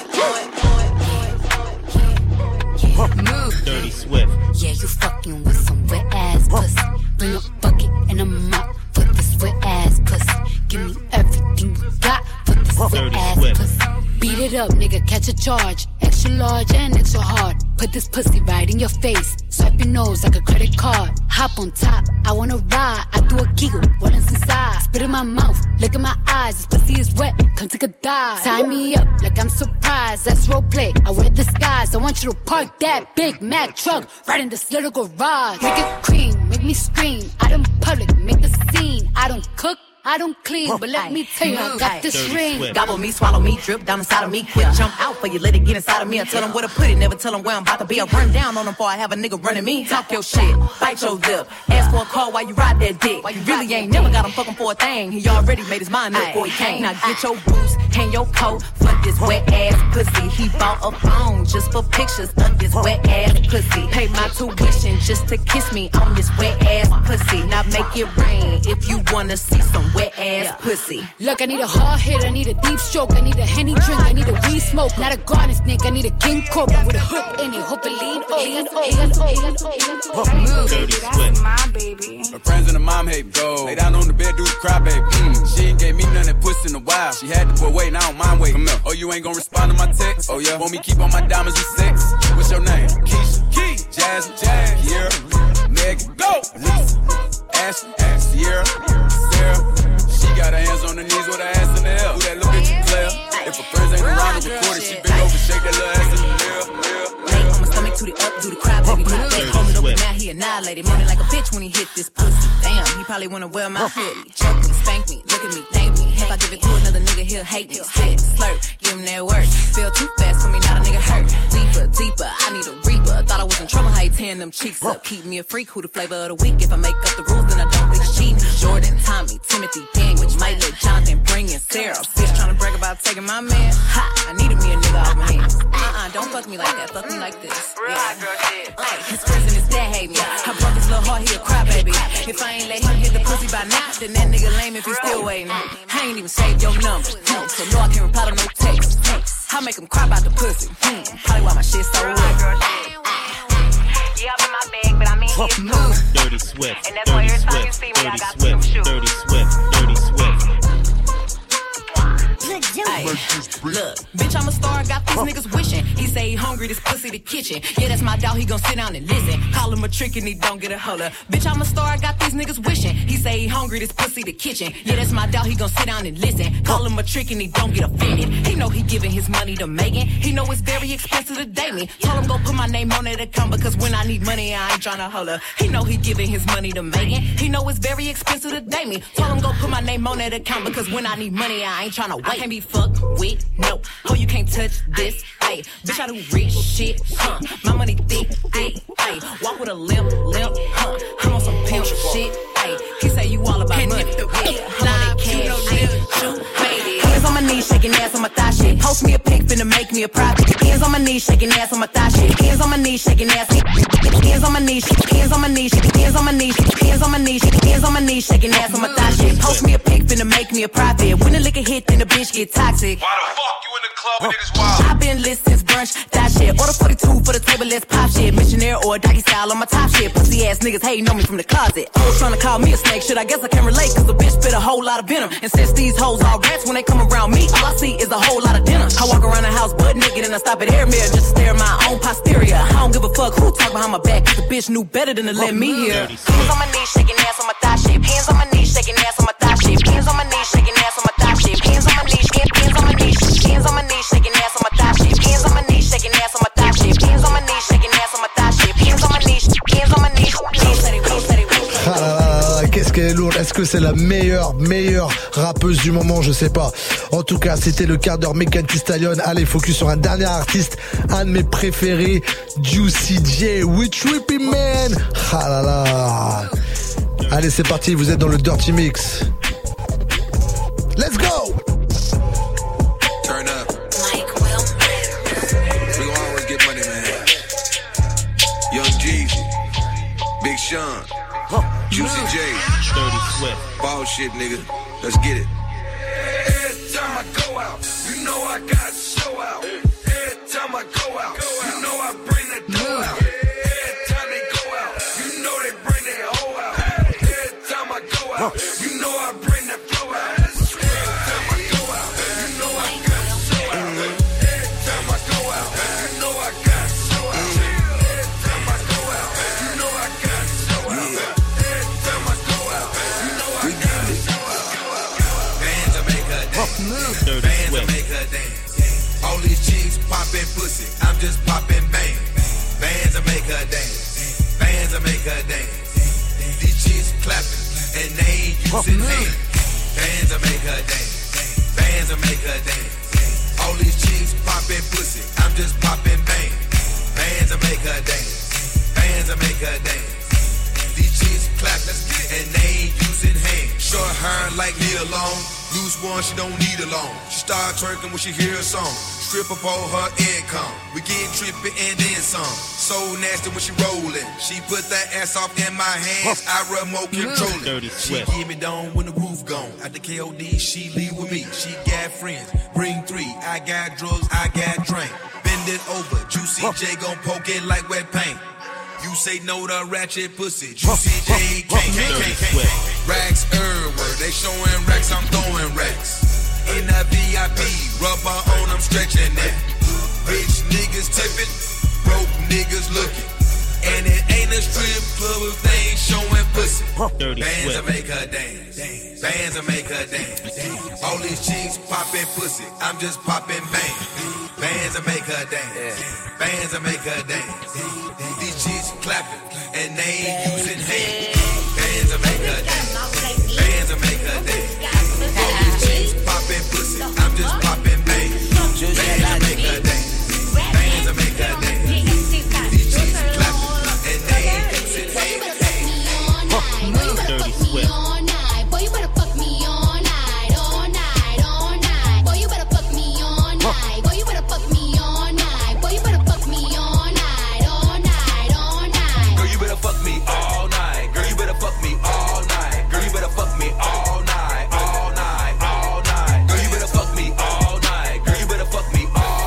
Move. Dirty Swift. Yeah, you fucking with some wet ass pussy. Bring a bucket and a mop for this wet ass pussy. Give me everything you got for this wet ass pussy. Beat it up, nigga, catch a charge. Extra large and extra hard. Put this pussy right in your face. Swipe your nose like a credit card. Hop on top, I wanna ride. I do a giggle, what is inside? Spit in my mouth, look in my eyes. This pussy is wet, come take a dive. Tie me up like I'm surprised, that's role play. I wear disguise, I want you to park that Big Mac truck right in this little garage. Make it cream, make me scream. Out in public, make a scene. I don't cook, I don't clean, but let me tell you, I got this ring. Gobble me, swallow me, drip down inside of me. Quick jump out for you, let it get inside of me. I tell them where to put it, never tell them where I'm about to be. I run down on them before I have a nigga running me. Talk your shit, bite your lip. Ask for a call while you ride that dick. You really ain't never got him fucking for a thing. He already made his mind up before he came. Now get your boots, hang your coat, fuck this wet ass pussy. He bought a phone just for pictures of this wet ass pussy. Pay my tuition just to kiss me on this wet ass pussy. Now make it rain if you wanna see some wet ass pussy. Look, I need a hard hit, I need a deep stroke, I need a Henny drink, I need a weed smoke, not a garden snake, I need a king cobra with a hook in it, hope it lean Move. Dirty Swift. My baby. Her friends and her mom hate me. Go. Lay down on the bed, do the cry, baby. She ain't gave me none of that pussy in a while. She had to put weight, and I don't mind waiting. Oh, you ain't gonna respond to my text? Oh, yeah. Want me keep on my diamonds with sex? What's your name? Keisha. Key. Jasmine. Kiera. Megan. Go. Lisa. Ashley. Sierra. Sarah. She got her hands on her knees with her ass in the air. Who that look at you, player? If her friends ain't around to record it, she bend over, shake that little ass in the mirror. Lay on my stomach, toot it up, do the cry, baby. Put it back, hold it open, now he annihilated. Moaning like a bitch when he hit this pussy. Damn, he probably wanna wear my hoodie. Choke me, spank me, look at me, thank me. If I give it to another nigga, he'll hate me. Spit, slurp, give him that work. Feel too fast for me, not a nigga hurt. Deeper, I need a reaper. Thought I was in trouble, how you tearing them cheeks up. Keep me a freak, who the flavor of the week. If I make up the rules, then I don't think it's cheating. Jordan, Tommy, Timothy, Dang, which might let Jonathan bring in Sarah. Bitch tryna brag about taking my man. Ha, I needed me a nigga off my hands. Don't fuck me like that, fuck me like this. Yeah. His friends and his dad hate me. I broke his little heart, he a cry baby. If I ain't let him hit the pussy by now, then that nigga lame if he still waiting. I ain't even saved your number, so no, I can't reply to no text. I make them cry about the pussy. Probably why my shit so wet. Yeah, I'm in my bag, but I mean it's too. Dirty Swift. And that's why every time you see me, I got some shoes. Dirty Swift. Dirty Swift. Ay, look, bitch, I'm a star, got these niggas wishing. He say he hungry, this pussy the kitchen. Yeah, that's my dog, he gon' sit down and listen. Call him a trick and he don't get a holler. Bitch, I'm a star, got these niggas wishing. He say he hungry, this pussy the kitchen. Yeah, that's my dog, he gon' sit down and listen. Call him a trick and he don't get offended. He know he giving his money to Megan. He know it's very expensive to date me. Told him go put my name on that account because when I need money, I ain't tryna holler. He know he giving his money to Megan. He know it's very expensive to date me. Told him go put my name on that account because when I need money, I ain't tryna wait. I can't be fucked with, no. Oh, you can't touch this, ayy. Bitch, I do rich shit, huh? My money thick, ayy. Walk with a limp, huh? I'm on some pimp shit, ayy. He say you all about money, yeah. I'm on that cash, hands on my knees, shaking ass on my thigh shit. Post me a pic, finna make me a profit. Hands on my knees, shaking ass on my thigh shit. Hands on my knees, shaking ass. Hands on my knees, hands on my knees, hands on my knees, hands on my knees, hands on my knees, shaking ass on my thigh shit. Post me a pic, finna make me a profit. When the liquor hit, then the bitch get toxic. Why the fuck you in the club and niggas wild? I've been lit since brunch, that shit. Order 42 for the table, let's pop shit. Missionary or doggy style on my top shit. Pussy ass niggas hating on me from the closet. Hoes trying to call me a snake, shit. I guess I can relate, cause the bitch spit a whole lot of venom. And since these hoes all rats, when they come around me, all I see is a whole lot of dinner. I walk around the house butt naked and I stop at air mirror just to stare at my own posterior. I don't give a fuck who talk behind my back, cause the bitch knew better than to let me hear. Hands on my knees, shaking ass on my thigh shit. Hands on my knees, shaking ass on my thigh shit. Hands on my knees, shaking ass on my thigh shit. Hands on my knees, hands on my knees, hands on my knees, shaking ass on my thigh shit. Hands on my knees, shaking ass on my thigh shit. Hands on my knees, shaking ass on my thigh shit. Hands on my knees, hands on my knees. Ah là là là, qu'est-ce qu'elle est lourde. Est-ce que c'est la meilleure rappeuse du moment? Je sais pas. En tout cas, c'était le quart d'heure Megan Thee Stallion. Allez, focus sur un dernier artiste, un de mes préférés, Juicy J. We Trippy Man. Ah là là. Allez, c'est parti, vous êtes dans le Dirty Mix. Let's go. Turn up. We gon' always get money, man. Young Jeezy, Big Sean, Juicy J, Dirty Swift. Ball shit, nigga. Let's get it. Every time I go out, you know I got to show out. Every time I go out, you know I bring the dough out. Every time they go out, you know they bring their hoe out. Every time I go out, you know I bring the flow out. Every time I go out, you know I got to show out. Every time I go out, you know I got to show out. Every time I go out, you know I got to show out. Every time I go out, you know I got to show out. Bands will make her dance. Bands will make her dance. All these chicks poppin' pussy, I'm just poppin' bang. Bands will make her dance. Bands will make her dance. These chicks clappin' and they ain't using hands. Bands will make her dance. Bands will make her dance. All these chicks poppin' pussy, I'm just poppin' bang. Bands will make her dance. Bands will make her dance. These chicks clappin' and they ain't using hands. Short hair like Neil Long. Loose one, she don't need a loan. She start twerking when she hear a song. Strip up all her income. We get trippy and then some. So nasty when she rollin'. She put that ass off in my hands. I remote controlling. She give me down when the roof gone. At the KOD, she leave with me. She got friends. Bring 3. I got drugs, I got drink. Bend it over. Juicy J gon' poke it like wet paint. You say no to ratchet pussy. Juicy J can't. Racks everywhere. They showing racks, I'm throwing racks. In the VIP, rubber on, I'm stretching that. Rich niggas tipping, broke niggas looking. And it ain't a strip club if they ain't showing pussy. Bands will make her dance. Bands will make her dance. All these chicks poppin' pussy, I'm just poppin' bang. Bands will make her dance. Bands will make her dance. These chicks clapping and they ain't using hands. Bands will make her dance. Bands will make her dance. All these chicks poppin' pussy, I'm just poppin' bang. Bands will make her dance. Bands will make her dance. These chicks clapping and they ain't using hands. Dirty Swift. Boy, you better fuck me all night, all night, all night. Boy, you better fuck me all night. Boy, you better fuck me all night. Boy, you better fuck me all night, all night, all night. Girl, you better fuck me all night. Girl, you better fuck me all night. Girl, you better fuck me all night, all night, all night. Girl, you better fuck me all night. Girl, you better fuck me all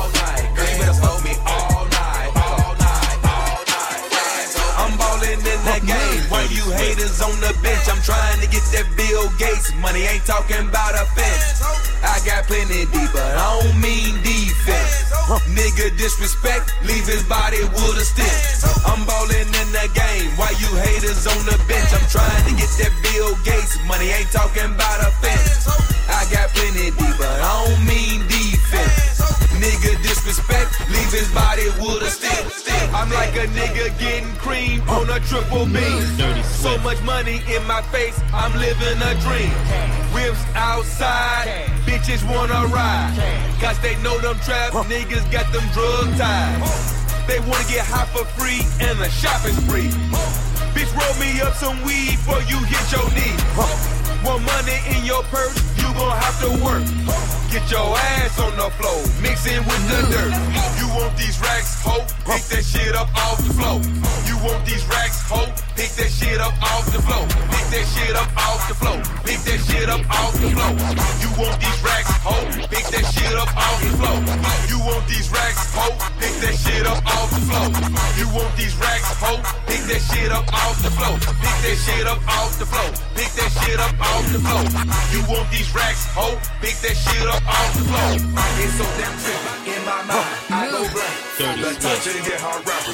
that Bill Gates money, ain't talking about a fence. I got plenty deep, but I don't mean defense. Nigga disrespect, leave his body with a stick. I'm ballin' in the game, why you haters on the bench? I'm trying to get that Bill Gates money, ain't talking about a fence. I got plenty deep, but I don't mean defense. Nigga disrespect, leave his body with a stick. I'm like a nigga getting cream on a triple B. So much money in my face, I'm living a dream. Whips outside, bitches wanna ride. Cause they know them trap niggas got them drug ties. They wanna get high for free and a shopping spree. Bitch, roll me up some weed before you hit your knee. Want money in your purse, you gon' have to work. Get your ass on the floor, mix it with the dirt. You want these racks, ho? Pick that shit up off the floor. You want these racks, ho? Pick that shit up off the floor. Pick that shit up off the floor. Pick that shit up off the floor. You want these racks, ho? Pick that shit up off the floor. You want these racks, ho? Pick that shit up off the floor. You want these racks, ho? Pick that shit up off the floor. Pick that shit up off the floor. Pick that shit up off the floor. You want these racks, ho? Pick that shit up off the floor. It's so damn trippy in my mind. I go blank. Dirty Swift. Hip hop rappers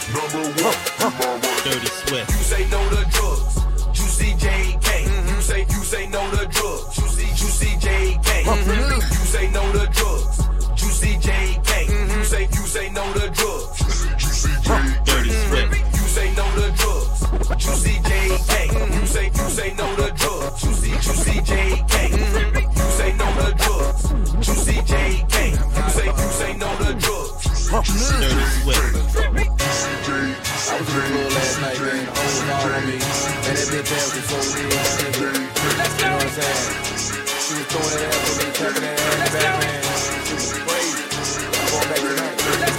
#1. Dirty Swift. You say no to drugs. Juicy JK. You say no to drugs. Juicy JK. You say no to drugs. Juicy JK. You say no to drugs. Juicy JK. Dirty Swift. You say no to drugs. Juicy JK. You say no to drugs. Juicy JK. You say no to drugs. Juicy JK. You say no to drugs. Dirty Swift. I was in the club last night, man. The whole dog on me. And that bitch ass was so real. You know what I'm saying? She was throwing that ass on me, tapping that ass in the back, man. She was crazy. I'm going back tonight.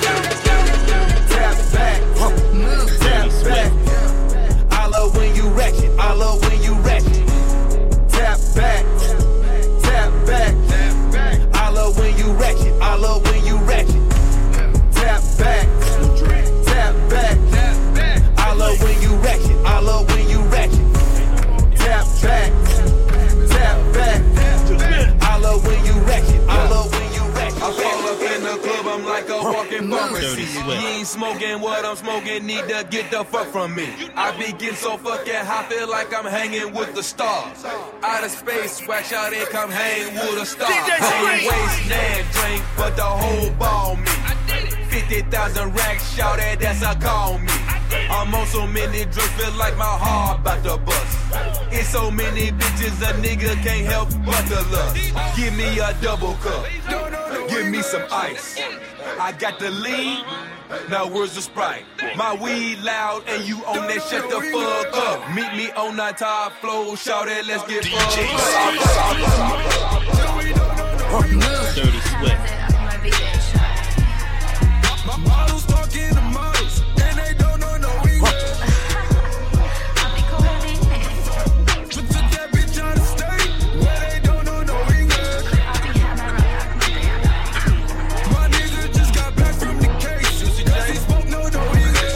Tap back. Tap back. I love when you ratchet. I love when you ratchet. Tap back. Tap back. I love when you ratchet. I love when you ratchet. Tap back. Tap back. I love when you ratchet. I love when you ratchet. Tap back. Tap back. I love when you ratchet. I love when you ratchet. I fall up in the club, I'm like a walking pharmacy. You ain't smoking what I'm smoking, need to get the fuck from me. I be getting so fucking high, feel like I'm hanging with the stars. Out of space, wax out and come hang with a star. Ain't waste, nan drink, but the whole ball me. 50,000 racks, shout at that's a call me. I'm on so many drugs, feel like my heart about to bust. It's so many bitches, a nigga can't help but to lust. Give me a double cup, give me some ice. I got the lean, now where's the Sprite? My weed loud and you on that shut the fuck up. Meet me on the top floor, shout it, let's get fucked up. Dirty Swift. Models talking to models, and they don't know no English. But took that bitch out of state, where they don't know no English. My nigga just got back from the case, they spoke no English.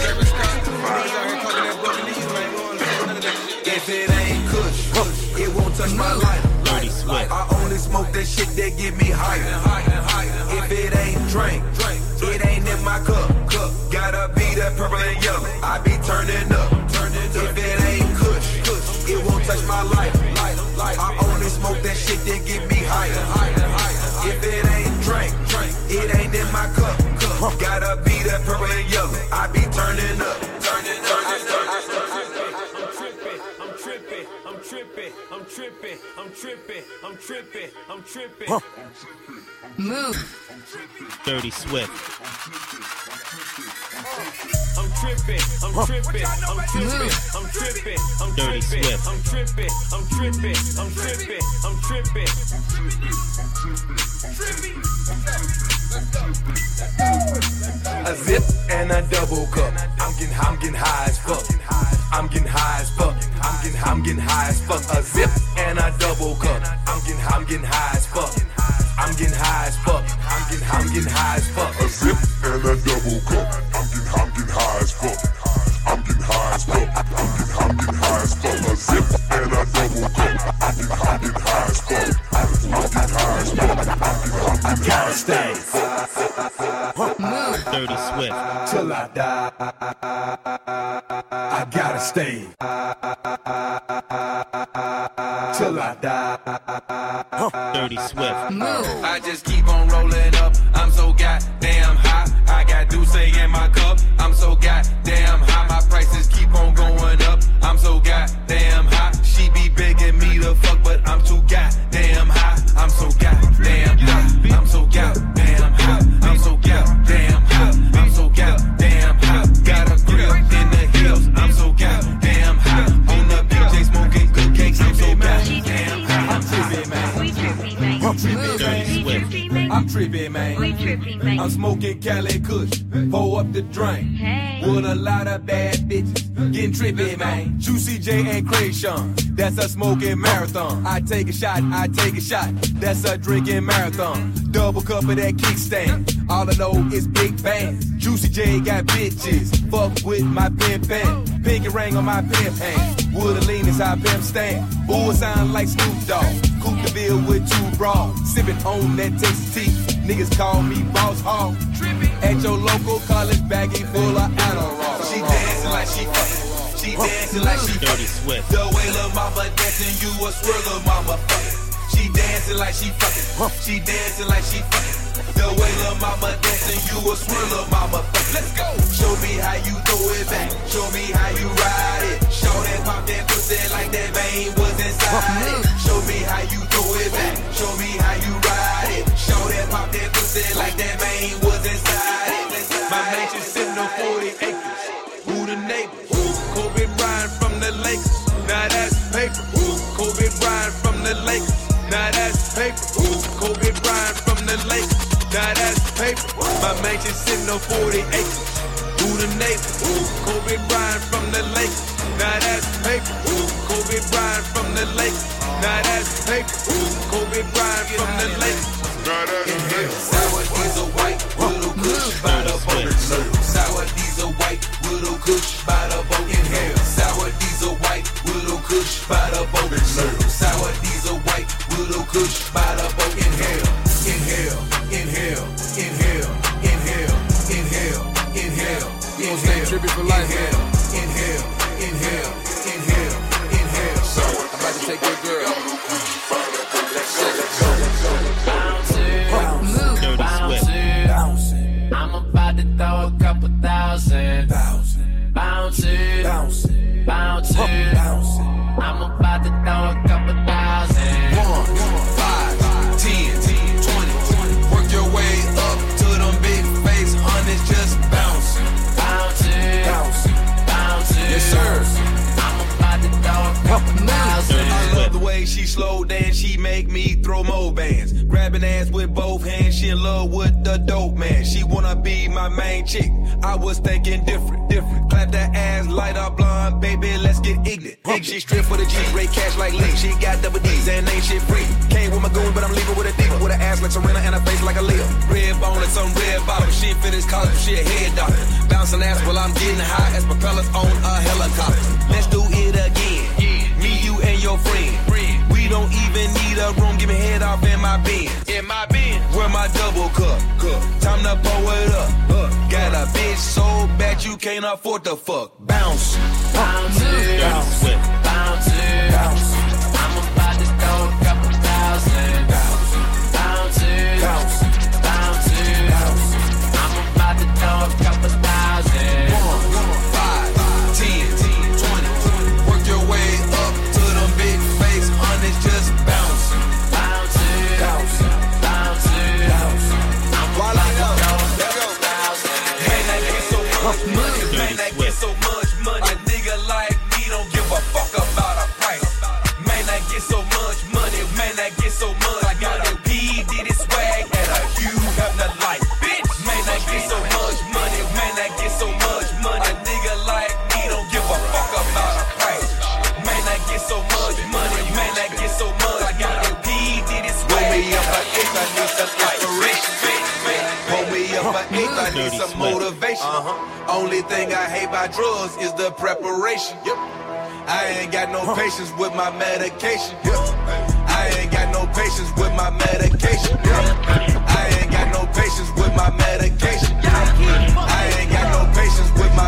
If it ain't kush, it won't touch my life. Dirty Swift. I only smoke that shit that get me higher. If it ain't drink, it ain't in my cup. Gotta be that purple and yellow. I be turning up. If it ain't kush, it won't touch my life. I only smoke that shit that get me higher. If it ain't drink, it ain't in my cup. Gotta be that purple and yellow. I be turning up. I'm tripping. Move. Dirty Swift. I'm tripping. Dirty Swift. I'm tripping. A zip and a double cup. I'm getting high as fuck. I'm getting high as fuck. I'm getting high as fuck. A zip and a double cup. I'm getting high as fuck. I'm getting high as fuck. I'm getting high as fuck. A zip and a double cup. I'm getting high as fuck. I'm getting high as fuck. I'm getting high as fuck. A zip and a double cup. I'm I gotta stay till I die. Dirty Swift. Move. I just keep on rolling up. I'm so goddamn high. I got Douce in my cup. I'm so goddamn high. My prices keep on going up. I'm so goddamn high. She be begging me to fuck, but I'm too goddamn high. I'm so goddamn high. I'm so goddamn high. I'm so goddamn high. I'm so goddamn high. Got a grill in the hills. I'm so goddamn high. On the BJ smoking good cakes. I'm so goddamn high. I'm tripping, man. I'm tripping, man. I'm tripping, man. I'm smoking Cali Kush. Pour up the drink. With a lot of bad bitches. Getting trippy, man. Juicy J and Krayshawn. That's a smoking marathon. I take a shot. That's a drinking marathon. Double cup of that kickstand. All I know is big bands. Juicy J got bitches. Fuck with my pimp pan. Pinky ring on my pimp hand. Wood lean is how pimp stand. Ooh, it sound like Snoop Dogg. Coupe the bill with 2 bras. Sipping on that Texas tea. Niggas call me Boss Hog. At your local college baggie full of Adderall. She dancing like she fucking. She dancing like she Dirty fucking. Swift. The way lil' mama dancing, you a swirl, mama fucking. She dancing like she fucking. She dancing like she fucking. The way lil' mama dancing, you a swirl, mama fucking. Let's go. Show me how you throw it back. Show me how you ride it. Show that pop that pussy like that vein was inside it. Show me how you throw it back. Show me how you ride it. Show that pop that pussy like that vein was inside it. My mansion sitting on 40 acres. Who the neighbors? Kobe Bryant from the Lakers. Now that's paper. Kobe Bryant from the Lakers. Now that's paper. Kobe Bryant from the Lakers. Now that's paper. My mansion sitting on 40 acres. Who the neighbors? Kobe Bryant from the Lakers. Now that's paper. Kobe Bryant from the Lakers. Now that's paper. Kobe Bryant from the Lakers. Inhale. Sour diesel white, little kush by the boat. Sour diesel white, little kush by the boat. Inhale. Sour diesel white, little kush by the boat. Sour diesel white, little kush by the boat. Inhale. Inhale. Inhale. Inhale. Inhale. Inhale. Inhale. You gon' stay trippy for life. Inhale. Inhale. Inhale. Inhale. Inhale. So I'm about to take your girl. I'm about to throw a couple thousand. Bounce it. I'm about to throw a couple thousand. 1, 5, 10, 20. Work your way up to them big face hundreds, just bounce. Bounce it. Yes, sir. I'm about to throw a couple thousand. I love the way she slow dance, she make me throw more bands. Grabbing ass with both hands, she in love with the dope man. She wanna be my main chick, I was thinking different. Clap that ass, light up blonde, baby, let's get ignorant. She stripped for the G, rate cash like Lee. She got double D's and ain't shit free. Came with my goon, but I'm leaving with a diva. With an ass like Serena and a face like a Leo. Red bone and some red bottom. She finished college, she a head doctor. Bouncing ass while I'm getting high as propellers on a helicopter. Let's do it again. Me, you, and your friend. We don't even need a room, give me head off in my Benz. Where my double cup. Time to pour it up. Got a bitch so bad you can't afford to fuck. Bounce. Bounce it. I'm about to throw a couple thousand. Bounce it. I'm about to throw a couple thousand. 1, 5, 10, 20. Work your way up to them big face hundreds, just bounce. Bounce it. I'm about to throw a couple thousand. Man, I get so much money. Man, I get so much money. A nigga like me don't give a fuck about a price. Man, I get so much money. Man, I get so much. I got a P, Diddy swag, and a Hugh Hefner life. Bitch, man, I get so much money. Man, I get so much money. A nigga like me don't give a fuck about a price. Man, I get so much money. Man, I get so much. I got a P, Diddy swag. Roll me up an eighth, I need some inspiration. Pull me up an eighth, I need some motivation. Only thing I hate by drugs is the preparation. I ain't got no patience with my medication. I ain't got no patience with my medication. I ain't got no patience with my medication. I ain't got no patience with my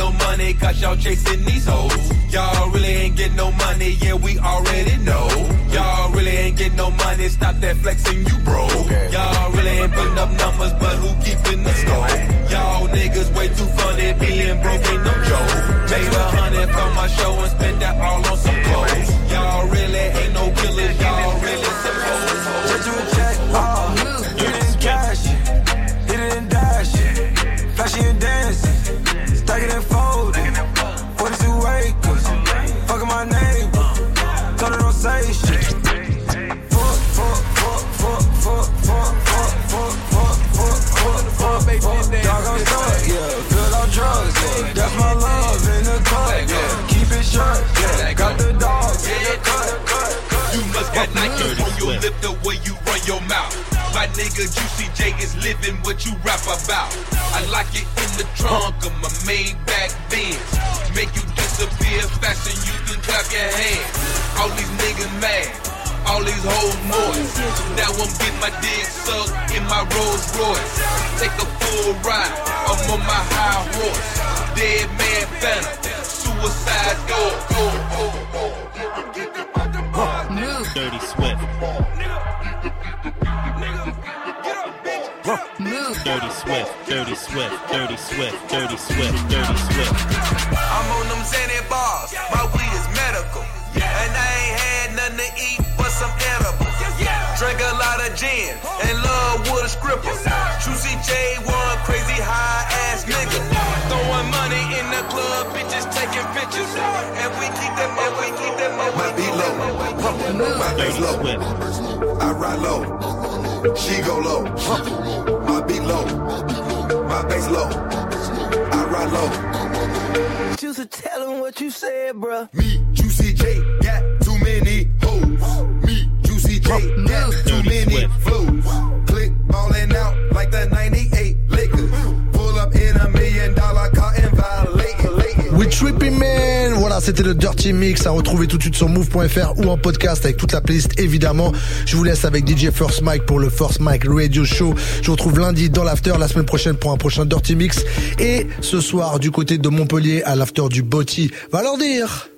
no money, cause y'all chasing these hoes. Y'all really ain't get no money, yeah, we already know. Y'all really ain't get no money, stop that flexing, you broke. Y'all really ain't putting up numbers, but who keeping the score? Y'all niggas way too funny, being broke ain't no joke. Made 100 from my show and spent that all on some clothes. Y'all really ain't no killers, y'all really some hoes. Just do a check, hit it in cash, hit it in dash, flashy and dancing, stack it and fold it, 42 acres, fucking my neighbor, told her don't say shit. Dog on stuck, yeah, filled out drugs, yeah, that's my love in the cut, yeah, keep it short, yeah, got the dogs in the cut. You must got Nike on your lip the way you run your mouth. My nigga Juicy J is living what you rap about. I like it in the trunk of my Maybach Benz. Make you disappear faster than you can clap your hands. All these niggas mad, all these hoes moist. Now I'm getting my dick sucked in my Rolls Royce. Take a full ride, I'm on my high horse. Dead man phantom, suicide door. Move. Dirty Swift. Move. Dirty Swift. Dirty Swift. Dirty Swift. Dirty Swift. Dirty Swift. I'm on them Xanny bars, my weed is medical. And I ain't had nothing to eat but some edibles. Drink a lot of gin and love with a scripper. Juicy J, one crazy high ass nigga. Throwing money in the club, bitches taking pictures. And we keep them, My beat low, my bass low. I ride low, she go low. My beat low, my bass low. I ride low. Juicy, tell him what you said, bruh. Me, Juicy J, got too many hoes. Me, Juicy J, got too many flows. Click ballin' out like the 98 Lakers. Pull up in $1 million car and violating. We Trippin' Man, voilà, c'était le Dirty Mix à retrouver tout de suite sur move.fr ou en podcast avec toute la playlist évidemment. Je vous laisse avec DJ First Mike pour le First Mike Radio Show. Je vous retrouve lundi dans l'after, la semaine prochaine pour un prochain Dirty Mix. Et ce soir du côté de Montpellier à l'after du Botti. Va leur dire.